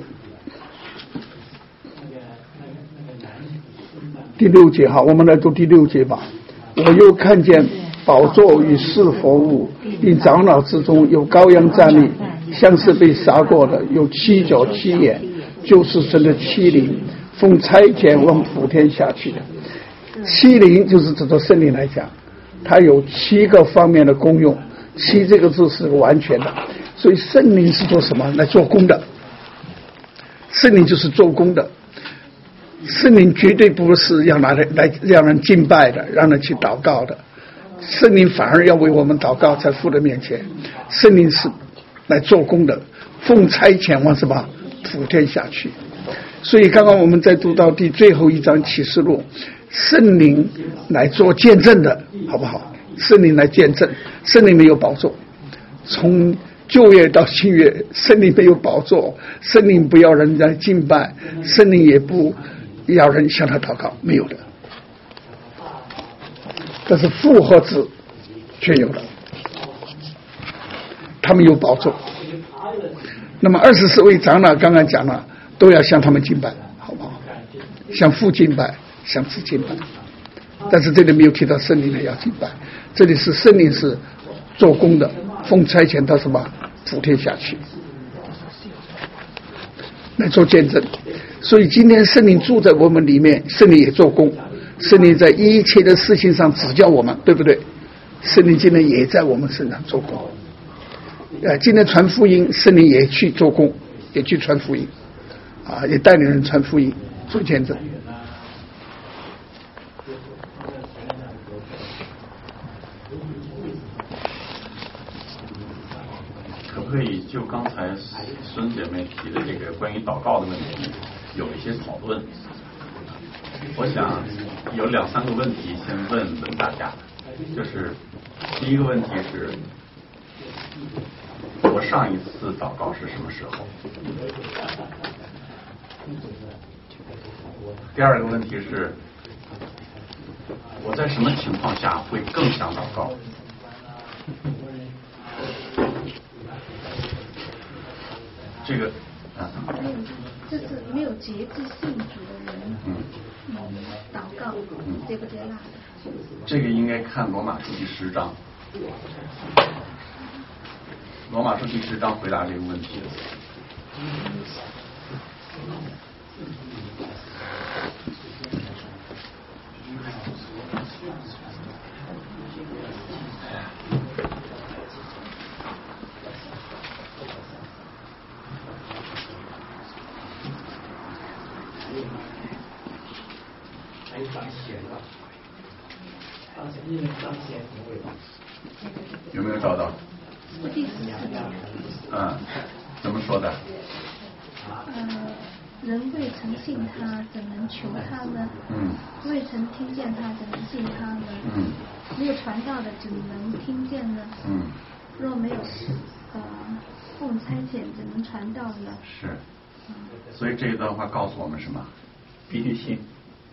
第六节哈，我们来读第六节吧。我又看见宝座与四活物，并长老之中有羔羊站立，像是被杀过的，有七角七眼，就是神的七灵，奉差遣往普天下去的。七灵就是指着圣灵来讲，它有七个方面的功用。七这个字是完全的，所以圣灵是做什么？来做工的。圣灵就是做工的，圣灵绝对不是要拿来来让人敬拜的，让人去祷告的。圣灵反而要为我们祷告，在父的面前。圣灵是来做工的，奉差遣往什么普天下去。所以刚刚我们在读到第最后一章启示录，圣灵来做见证的，好不好？圣灵来见证，圣灵没有宝座，从旧约到新约，圣灵没有宝座，圣灵不要人来敬拜，圣灵也不要人向他祷告，没有的。但是父和子却有了，他们有宝座。那么二十四位长老刚刚讲了，都要向他们敬拜，好不好？向父敬拜，向子敬拜。但是这里没有提到圣灵的要敬拜，这里是圣灵是做工的，奉差遣到什么普天下去来做见证。所以今天圣灵住在我们里面，圣灵也做工，圣灵在一切的事情上指教我们，对不对？圣灵今天也在我们身上做工。呃，今天传福音，圣灵也去做工，也去传福音，啊，也带领人传福音，做见证。 可不可以就刚才孙姐妹提的这个关于祷告的问题有一些讨论？我想有两三个问题先问问大家，就是第一个问题是，我上一次祷告是什么时候？第二个问题是，我在什么情况下会更想祷告？这个啊， 没有，就是没有节制信主的人，嗯，嗯祷告接不接纳的？ 这个应该看罗马书第十章。罗马书第十章回答这个问题。有没有找到？ 第十四章。 嗯，怎么说的？ 呃，人未曾信他，怎能求他呢？ 嗯。 未曾听见他，怎能信他呢？ 嗯。 没有传道的，怎能听见呢？ 嗯。 若没有呃奉差遣，怎能传道呢？ 是。所以这一段话告诉我们什么？必须信。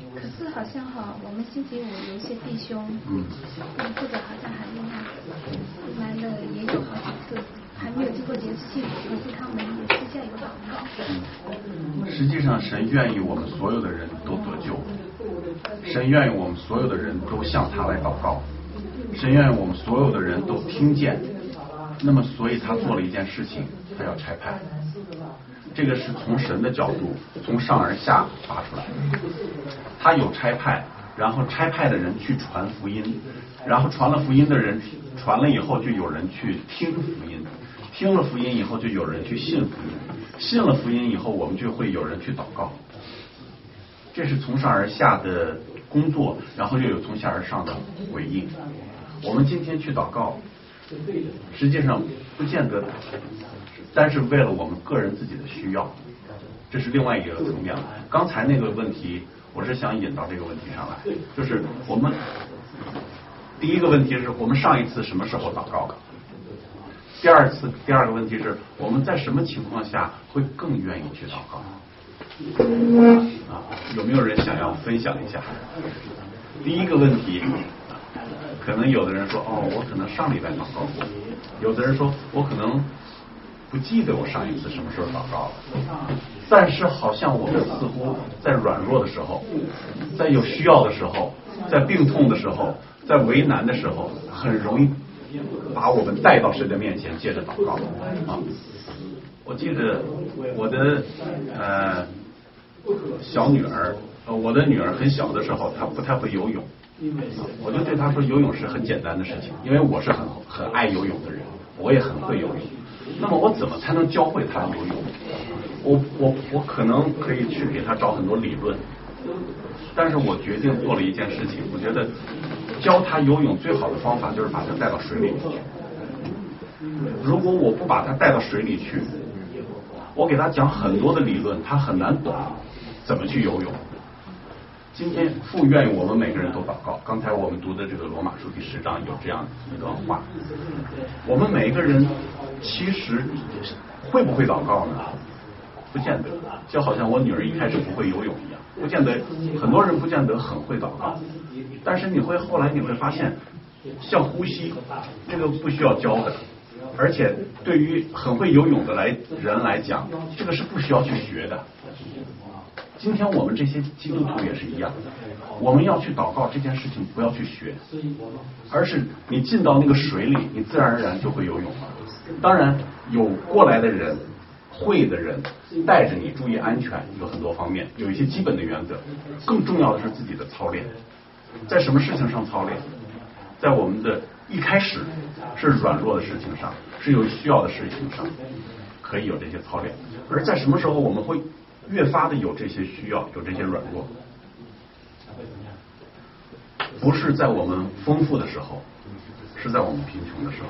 可是好像哈，我们星期五有一些弟兄，嗯，或者好像还有来了也有好几次，还没有经过节制性，可是他们也私下有祷告。 嗯，实际上神愿意我们所有的人都得救，神愿意我们所有的人都向他来祷告，神愿意我们所有的人都听见。那么，所以他做了一件事情，他要差派。这个是从神的角度，从上而下发出来的。他有差派，然后差派的人去传福音，然后传了福音的人传了以后，就有人去听福音，听了福音以后，就有人去信福音，信了福音以后，我们就会有人去祷告。这是从上而下的工作，然后又有从下而上的回应。我们今天去祷告，实际上不见得，但是为了我们个人自己的需要，这是另外一个层面了。刚才那个问题，我是想引到这个问题上来，就是我们第一个问题是我们上一次什么时候祷告的？第二次，第二个问题是我们在什么情况下会更愿意去祷告？啊，有没有人想要分享一下？第一个问题。可能有的人说，哦，我可能上礼拜祷告过；有的人说，我可能不记得我上一次什么时候祷告了。但是好像我们似乎在软弱的时候，在有需要的时候，在病痛的时候，在为难的时候，很容易把我们带到神的面前，接着祷告啊。我记得我的呃小女儿，我的女儿很小的时候，她不太会游泳。我就对他说，游泳是很简单的事情，因为我是很很爱游泳的人，我也很会游泳。那么我怎么才能教会他游泳？我我我可能可以去给他找很多理论，但是我决定做了一件事情，我觉得教他游泳最好的方法就是把他带到水里去。如果我不把他带到水里去，我给他讲很多的理论，他很难懂怎么去游泳。今天父愿意我们每个人都祷告。刚才我们读的这个罗马书第十章有这样一段话。我们每一个人其实会不会祷告呢？不见得。就好像我女儿一开始不会游泳一样，不见得。很多人不见得很会祷告，但是你会后来你会发现，像呼吸，这个不需要教的，而且对于很会游泳的来人来讲，这个是不需要去学的。今天我们这些基督徒也是一样，我们要去祷告这件事情不要去学，而是你进到那个水里，你自然而然就会游泳了。当然有过来的人，会的人带着你注意安全，有很多方面，有一些基本的原则。更重要的是自己的操练，在什么事情上操练？在我们的一开始是软弱的事情上，是有需要的事情上，可以有这些操练。而在什么时候我们会越发的有这些需要，有这些软弱？不是在我们丰富的时候，是在我们贫穷的时候，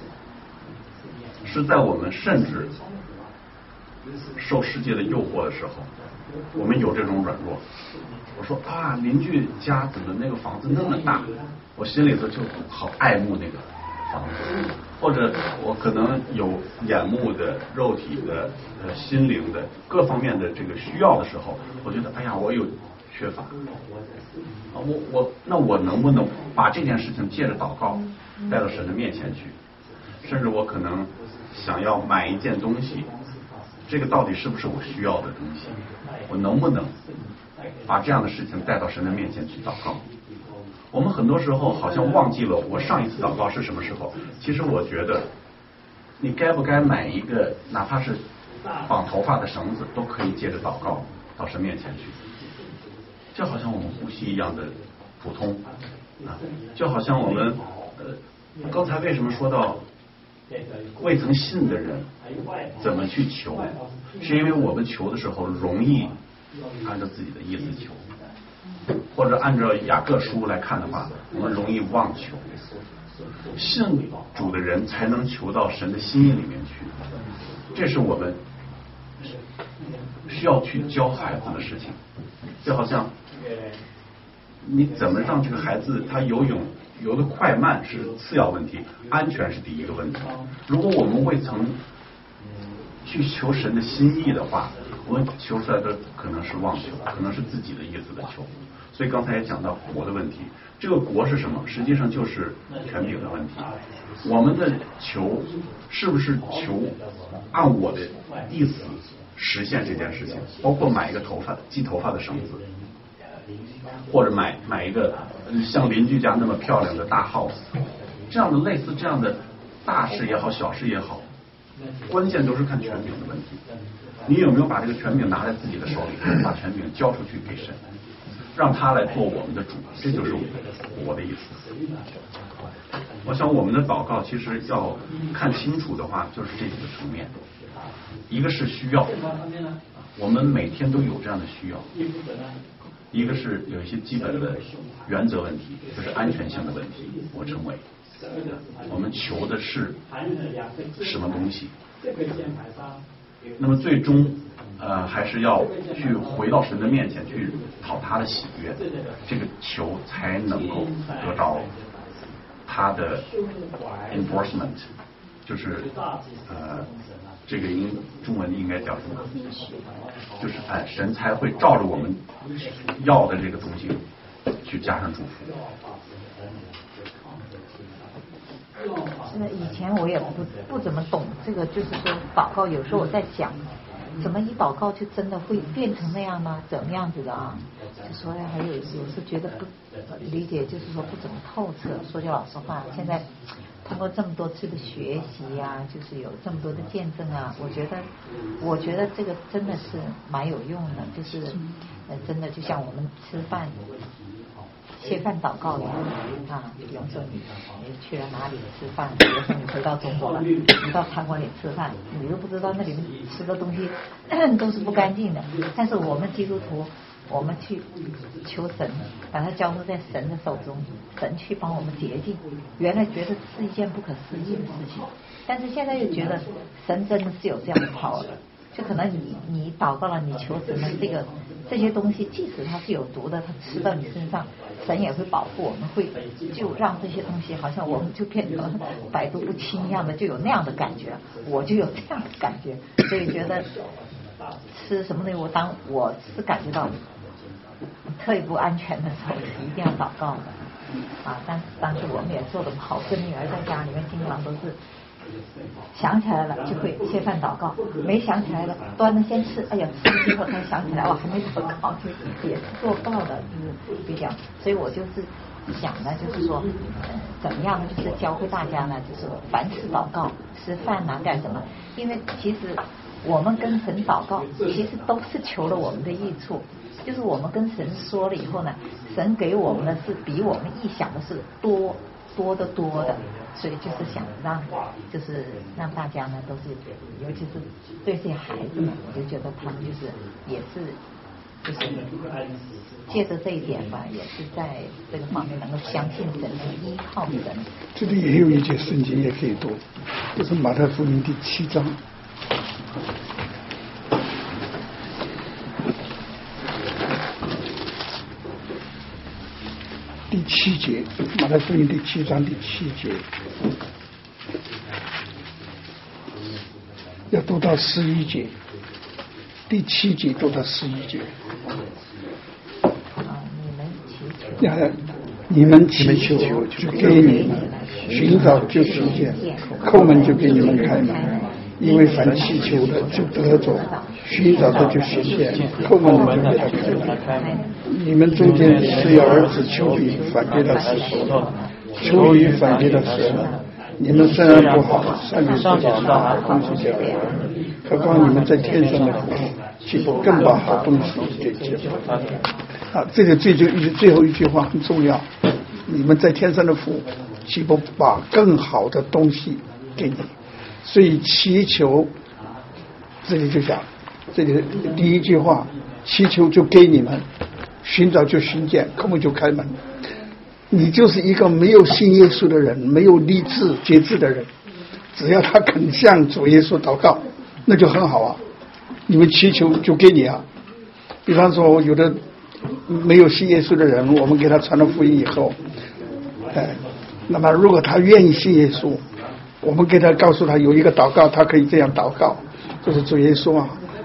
是在我们甚至受世界的诱惑的时候，我们有这种软弱。我说啊，邻居家怎么那个房子那么大，我心里头就好爱慕那个房子。或者我可能有眼目的、肉体的、呃心灵的各方面的这个需要的时候，我觉得哎呀，我有缺乏啊，我我那我能不能把这件事情借着祷告带到神的面前去？甚至我可能想要买一件东西，这个到底是不是我需要的东西？我能不能把这样的事情带到神的面前去祷告？我们很多时候好像忘记了我上一次祷告是什么时候。其实我觉得你该不该买一个哪怕是绑头发的绳子，都可以借着祷告到神面前去，就好像我们呼吸一样的普通啊，就好像我们呃刚才为什么说到未曾信的人怎么去求，是因为我们求的时候容易按照自己的意思求，或者按照雅各书来看的话，我们容易妄求。信主的人才能求到神的心意里面去，这是我们需要去教孩子的事情。就好像你怎么让这个孩子他游泳游得快慢是次要问题，安全是第一个问题。如果我们未曾去求神的心意的话， 我们求出来的可能是妄求，可能是自己的意思的求。所以刚才也讲到国的问题，这个国是什么？实际上就是权柄的问题。我们的求是不是求按我的意思实现这件事情？包括买一个头发系头发的绳子，或者买买一个像邻居家那么漂亮的大 house， 这样的类似这样的大事也好，小事也好，关键都是看权柄的问题。你有没有把这个权柄拿在自己的手里，把权柄交出去给神，让他来做我们的主？这就是我的意思。我想我们的祷告其实要看清楚的话，就是这几个层面。一个是需要，我们每天都有这样的需要；一个是有一些基本的原则问题，就是安全性的问题。我称为我们求的是什么东西？那么最终呃还是要去回到神的面前去讨他的喜悦，这个求才能够得到他的 enforcement， 就是呃这个英中文应该叫什么？就是哎，神才会照着我们要的这个东西去加上祝福。 是的，以前我也不不怎么懂这个，就是说祷告，有时候我在想，怎么一祷告就真的会变成那样呢？怎么样子的啊？就说还有有时觉得不理解，就是说不怎么透彻。说句老实话，现在通过这么多次的学习啊，就是有这么多的见证啊，我觉得我觉得这个真的是蛮有用的，就是呃真的就像我们吃饭。谢饭祷告一样啊，比方说你你去了哪里吃饭，比如说你回到中国了，你到餐馆里吃饭，你又不知道那里面吃的东西都是不干净的，但是我们基督徒，我们去求神，把它交托在神的手中，神去帮我们洁净。原来觉得是一件不可思议的事情，但是现在又觉得神真的是有这样的power的。就可能你你祷告了，你求神的这个这些东西，即使它是有毒的，它吃到你身上，神也会保护我们，会就让这些东西好像我们就变得百毒不侵一样的，就有那样的感觉，我就有这样的感觉，所以觉得吃什么东西，我当我是感觉到特别不安全的时候，是一定要祷告的啊。但但是我们也做得不好，跟女儿在家里面经常都是。想起来了就会谢饭祷告，没想起来了端着先吃，哎呀吃了之后才想起来，哇还没祷告，就也是做不到的，就是比较。所以我就是想呢，就是说、呃、怎么样呢，就是教会大家呢，就是凡事祷告，吃饭呐干什么？因为其实我们跟神祷告，其实都是求了我们的益处。就是我们跟神说了以后呢，神给我们的是比我们臆想的是多多的多的，所以就是想让就是让大家呢都是，尤其是对这些孩子们，我就觉得他们就是也是就是借着这一点吧，也是在这个方面能够相信神，依靠神。 这里也有一节圣经也可以读，就是马太福音第七章。第七节，马太福音第七章第七节，要读到十一节，第七节读到十一节。啊，你们祈求，你们祈求就给你们，寻找就寻见，叩门就给你们开门。因为凡祈求的就得着，寻找的就寻见，叩门的就给他开门。你们中间谁有儿子求饼反给他吃葡，求鱼反给他吃？你们虽然不好，善于知道好东西给儿女，何况你们在天上的父，岂不更把好东西给接受？啊，这个最就最后一句话很重要。你们在天上的父，岂不把更好的东西给你？所以祈求，这里就讲，这里第一句话，祈求就给你们，寻找就寻见，叩门就开门。你就是一个没有信耶稣的人，没有立志节制的人，只要他肯向主耶稣祷告，那就很好啊。你们祈求就给你啊。比方说有的没有信耶稣的人，我们给他传了福音以后，哎，那么如果他愿意信耶稣，我们给他告诉他有一个祷告，他可以这样祷告，就是主耶稣啊，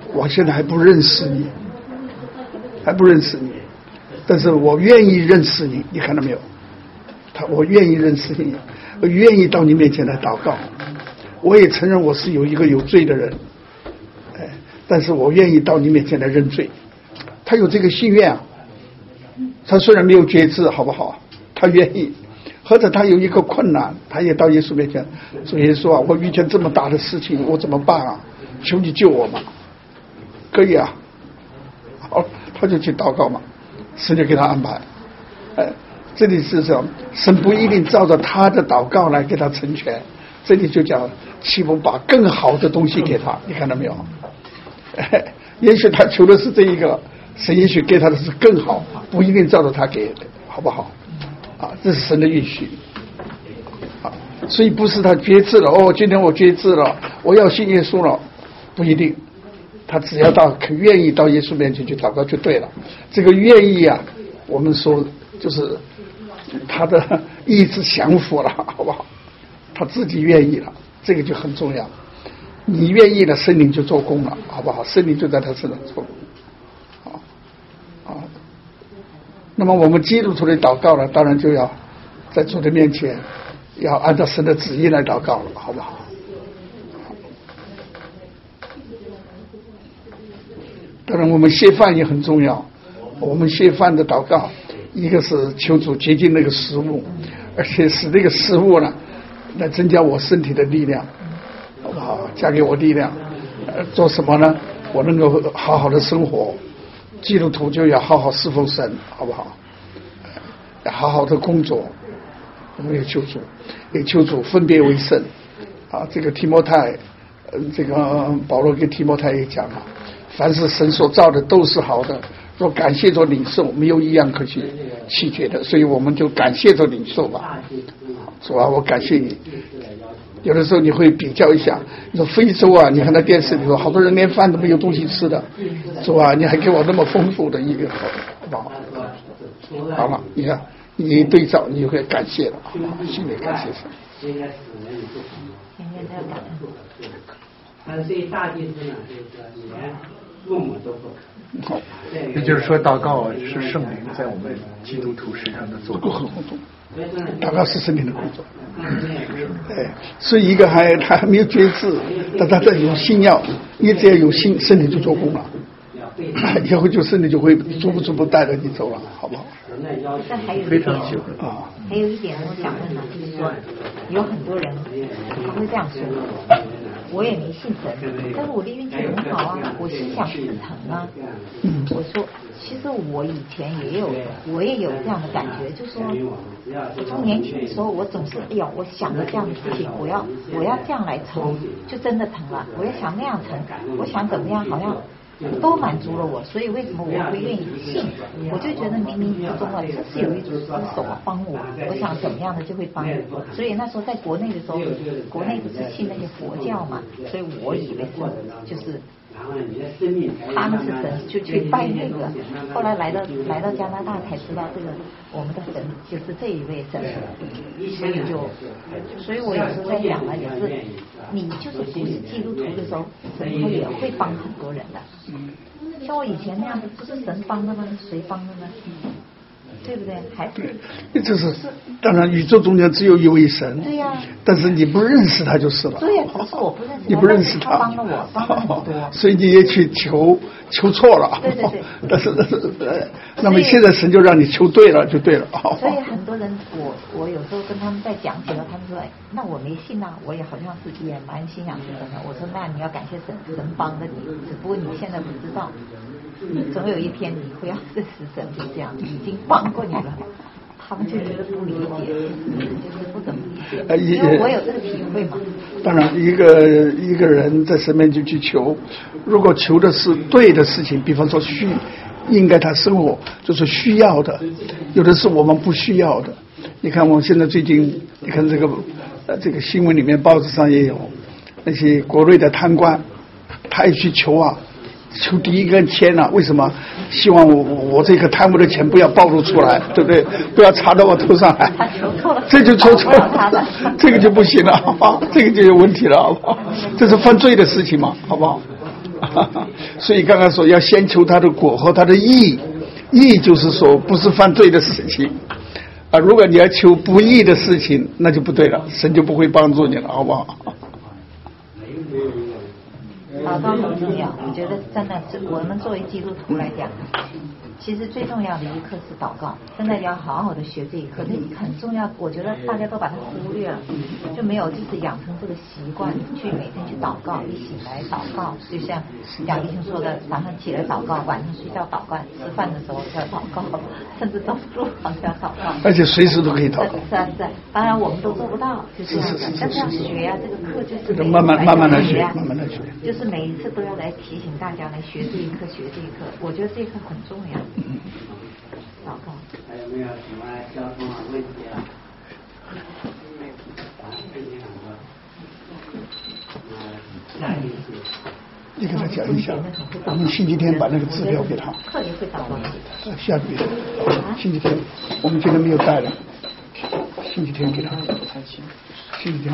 我现在还不认识你，还不认识你，但是我愿意认识你，你看到没有？他我愿意认识你，我愿意到你面前来祷告。我也承认我是有一个有罪的人，哎，但是我愿意到你面前来认罪。他有这个心愿啊，他虽然没有觉知，好不好？他愿意。或者他有一个困难，他也到耶稣面前说：“耶稣啊，我遇见这么大的事情，我怎么办啊？求你救我嘛！”可以啊，好，他就去祷告嘛，神就给他安排。哎，这里是什么？神不一定照着他的祷告来给他成全，这里就讲岂不把更好的东西给他？你看到没有？哎，也许他求的是这一个，神也许给他的是更好，不一定照着他给的，好不好？啊，这是神的允许啊，所以不是他决志了哦，今天我决志了，我要信耶稣了，不一定，他只要到肯愿意到耶稣面前去祷告就对了。这个愿意啊，我们说就是他的意志降服了，好不好？他自己愿意了，这个就很重要。你愿意了，圣灵就做工了，好不好？圣灵就在他身上做工。好，好。那么我们基督徒的祷告呢，当然就要在主的面前要按照神的旨意来祷告了，好不好？当然我们谢饭也很重要，我们谢饭的祷告，一个是求主洁净那个食物，而且使这个食物呢来增加我身体的力量，好不好？加给我力量，呃，做什么呢？我能够好好的生活。基督徒就要好好侍奉神，好不好？要好好的工作，我们也求主，也求主分别为圣啊！这个提摩太，呃，这个保罗给提摩太也讲了，凡是神所造的都是好的，若感谢着领受，没有一样可去弃绝的，所以我们就感谢着领受吧。主啊，我感谢你。有的时候你会比较一下，你说非洲啊，你看那电视里头，好多人连饭都没有东西吃的，是吧？你还给我那么丰富的一个，好不好？好了，你看你一对照，你就会感谢了，好不好？心里感谢神。应该死人你不可能，应该这样感但是对大祭司呢，就是连父母都不可能。好， 也就是说，祷告是圣灵在我们基督徒身上的作工。 祷告是圣灵的工作，哎，所以一个还他还没有觉知，但他在有信要，你只要有信，圣灵就做工了，以后就圣灵就会逐步逐步带着你走了，好不好？ 但还有一点啊，还有一点我想问呢，就是说有很多人他会这样说，我也没信神，但是我的运气很好啊，我心想事成啊。我说其实我以前也有，我也有这样的感觉，就说我从年轻的时候，我总是哎呦，我想着这样的事情，我要我要这样来成，就真的成了。我要想那样成，我想怎么样，好像都满足了我，所以为什么我会愿意信？我就觉得冥冥之中啊，这是有一只手啊帮我，我想怎么样的就会帮我。所以那时候在国内的时候，国内不是信那些佛教嘛，所以我以为是就是他们是神，就去拜那个。后来来到来到加拿大才知道，这个我们的神就是这一位神，所以就，所以我有时候在想呢，也是你就是不是基督徒的时候，神他也会帮很多人的。像我以前那样子，不是神帮的吗？谁帮的呢？对不对？还是这是当然，宇宙中间只有一位神。 对呀、啊。 但是你不认识他就是了。 对呀、啊，只是我不认识他。 你不认识他， 他帮了我，帮了很多。 所以你也去求，求错了。 对对对。 但是但是呃，那么现在神就让你求对了，就对了。 所以很多人，我我有时候跟他们在讲起了，他们说，哎，那我没信啊，我也好像是也蛮信仰神的。我说，那你要感谢神，神帮了你，只不过你现在不知道。总有一天你会要认识神，就这样，已经帮过你了。他们就觉得不理解，就是不怎么理解。因为我有这个体会嘛。 当然，一个一个人在神面前去求，如果求的是对的事情，比方说需应该他生活就是需要的，有的是我们不需要的。你看，我们现在最近，你看这个呃这个新闻里面，报纸上也有那些国内的贪官，他也去求啊。求第一根签了、啊，为什么？希望我我这个贪污的钱不要暴露出来，对不对？不要查到我头上来。 他求错了， 这就求错了，这个就不行了，好不好？这个就有问题了，好不好？这是犯罪的事情嘛，好不好？ 所以刚刚说要先求他的果和他的义，义就是说不是犯罪的事情啊。如果你要求不义的事情，那就不对了，神就不会帮助你了，好不好？ 祷告很重要，我觉得真的是我们作为基督徒来讲，其实最重要的一课是祷告，真的要好好的学这一课，这很重要。我觉得大家都把它忽略了，就没有就是养成这个习惯，去每天去祷告，一醒来祷告，就像杨医生说的，早上起来祷告，晚上睡觉祷告，吃饭的时候要祷告，甚至走路好像祷告， 而且随时都可以祷告。 是啊是啊，当然我们都做不到，就是这样的，但是要学啊，这个课就是慢慢慢慢来学，慢慢来学， 就是每一次都要来提醒大家来学这一课，学这一课，我觉得这一课很重要。 嗯， 祷告。 还有没有什么交通的问题啊？下一次。 你给他讲一下，我们星期天把那个资料给他。 课也会祷告。 下个月，星期天，我们今天没有带了，星期天给他。星期天。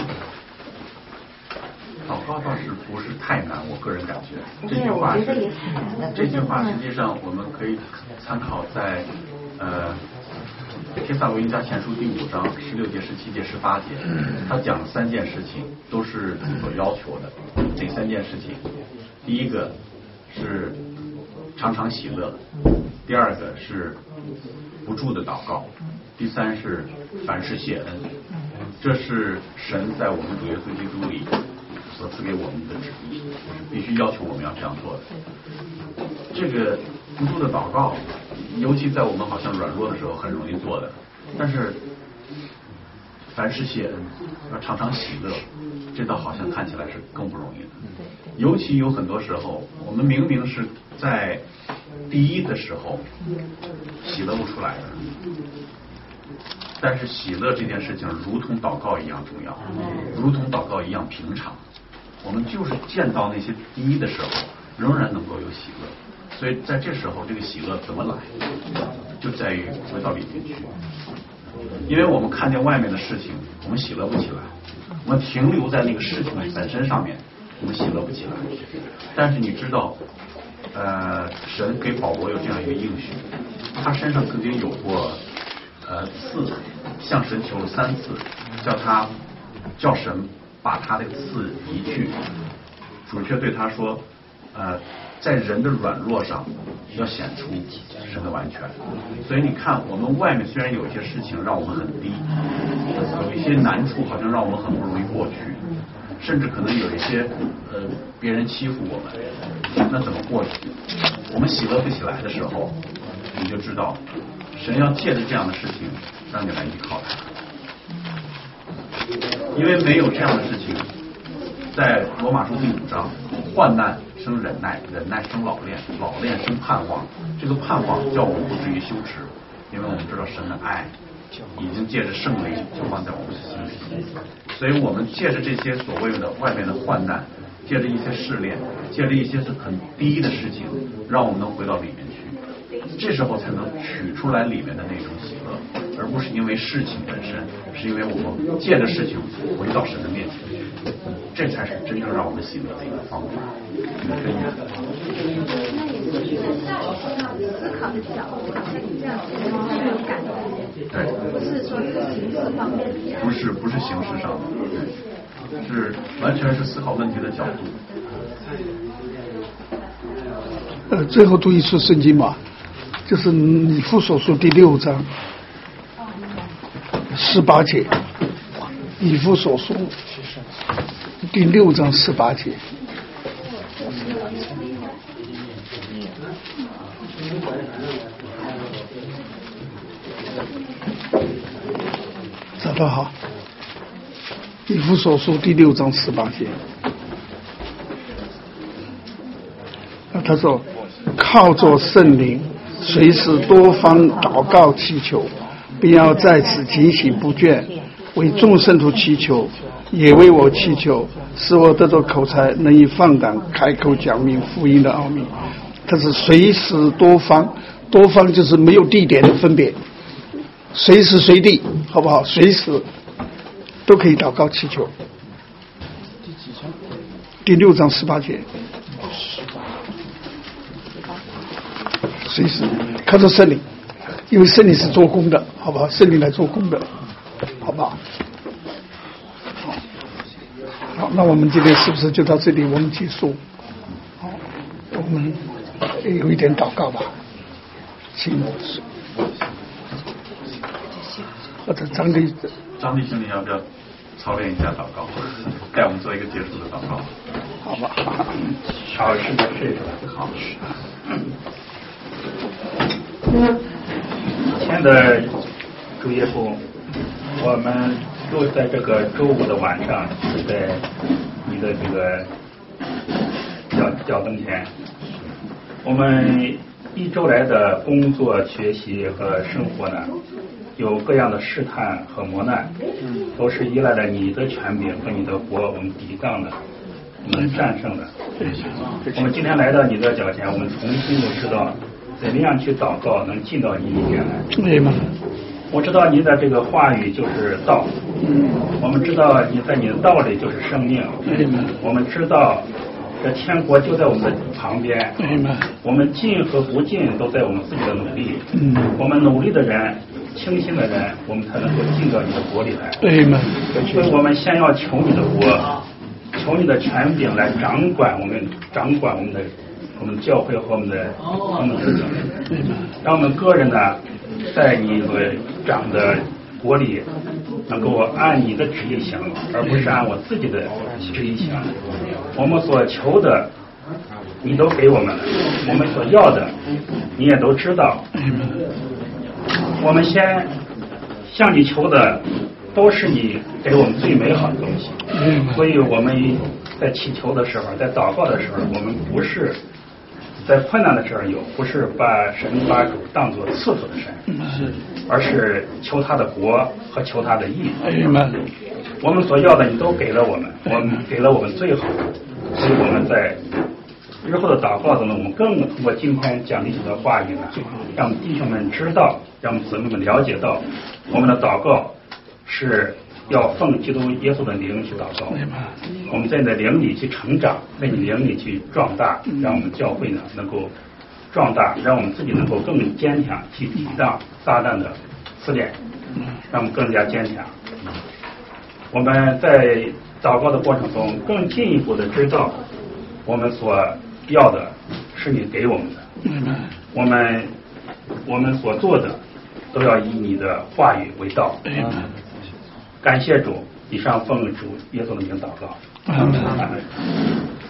祷告倒是不是太难，我个人感觉这句话是这句话实际上我们可以参考在呃帖撒罗尼迦前书第五章十六节、十七节、十八节，他讲了三件事情，都是主所要求的。哪三件事情？第一个是常常喜乐，第二个是不住的祷告，第三是凡事谢恩。这是神在我们主耶稣基督里所赐给我们的旨意，必须要求我们要这样做的。这个不住的祷告，尤其在我们好像软弱的时候很容易做的，但是凡事谢恩，要常常喜乐，这倒好像看起来是更不容易的。尤其有很多时候，我们明明是在第一的时候喜乐不出来的，但是喜乐这件事情如同祷告一样重要，如同祷告一样平常。我们就是见到那些第一的时候，仍然能够有喜乐。所以在这时候，这个喜乐怎么来，就在于回到里面去。因为我们看见外面的事情，我们喜乐不起来；我们停留在那个事情本身上面，我们喜乐不起来。但是你知道，呃，神给保罗有这样一个应许，他身上曾经有过呃刺，向神求了三次，叫他叫神把他的刺移去。主却对他说，呃，在人的软弱上要显出神的完全。所以你看，我们外面虽然有一些事情让我们很低，有一些难处好像让我们很不容易过去，甚至可能有一些呃别人欺负我们，那怎么过去？我们喜乐不起来的时候，你就知道神要借着这样的事情让你来依靠他。因为没有这样的事情，在罗马书第五章，患难生忍耐，忍耐生老练，老练生盼望。这个盼望叫我们不至于羞耻，因为我们知道神的爱已经借着圣灵就放在我们的心里。所以我们借着这些所谓的外面的患难，借着一些试炼，借着一些很低的事情，让我们能回到里面去。这时候才能取出来里面的那种喜乐，而不是因为事情本身，是因为我们借着事情回到神的面前去，这才是真正让我们喜乐的一个方法，一个根源。 那也是一个思考的角度，这样子是有感觉， 对， 不是说是形式方面， 不是不是形式上的，是完全是思考问题的角度。 呃，最后读一处圣经嘛，就是以弗所书第六章十八节，以弗所书第六章十八节。找到哈，以弗所书第六章十八节。他说，靠着圣灵，随时多方祷告祈求，并要在此警醒不倦，为众圣徒祈求，也为我祈求，使我得着口才，能以放胆开口讲明福音的奥秘。他是随时多方，多方就是没有地点的分别，随时随地，好不好？随时都可以祷告祈求。第六章十八节。 随时靠着圣灵，因为圣灵是做工的，好不好？圣灵来做工的，好不好？好，好，那我们今天是不是就到这里？我们结束。好，我们有一点祷告吧，请或者张弟张弟兄，你要不要操练一下祷告，带我们做一个结束的祷告？ 好吧， 好，是的，是的，好。亲爱的主耶稣，我们又在这个周五的晚上，是在你的这个脚脚跟前，我们一周来的工作、学习和生活呢，有各样的试探和磨难，都是依赖了你的权柄和你的国，我们抵抗的，我们战胜的。我们今天来到你的脚前，我们重新就知道怎么样去祷告能进到你里面来。 对吗？ 我知道你的这个话语就是道，嗯，我们知道你在你的道里就是生命， 对吗？ 我们知道这天国就在我们的旁边， 对吗？ 我们进和不进都在我们自己的努力， 嗯， 我们努力的人、清心的人，我们才能够进到你的国里来。 对吗？ 所以我们先要求你的国，求你的权柄来掌管我们，掌管我们的我们教会和我们的我们的事情， 对吗？ 让我们个人呢，在你的掌的国里，能够按你的旨意行，而不是按我自己的旨意行。我们所求的，你都给我们了；我们所要的，你也都知道。我们先向你求的，都是你给我们最美好的东西。所以我们在祈求的时候，在祷告的时候，我们不是在困难的时候有，不是把神把主当作赐福的神，而是求他的国和求他的义。我们所要的你都给了我们，我们给了我们最好的，所以我们在日后的祷告中呢，我们更通过今天讲弟兄的话语呢，让弟兄们知道，让姊妹们了解到，我们的祷告是要奉基督耶稣的灵去祷告，我们在你的灵里去成长，在你灵里去壮大，让我们教会呢能够壮大，让我们自己能够更坚强，去抵挡撒旦的试炼，让我们更加坚强。我们在祷告的过程中，更进一步的知道，我们所要的是你给我们的，我们我们所做的都要以你的话语为道。感谢主，以上奉主耶稣的名祷告。阿门。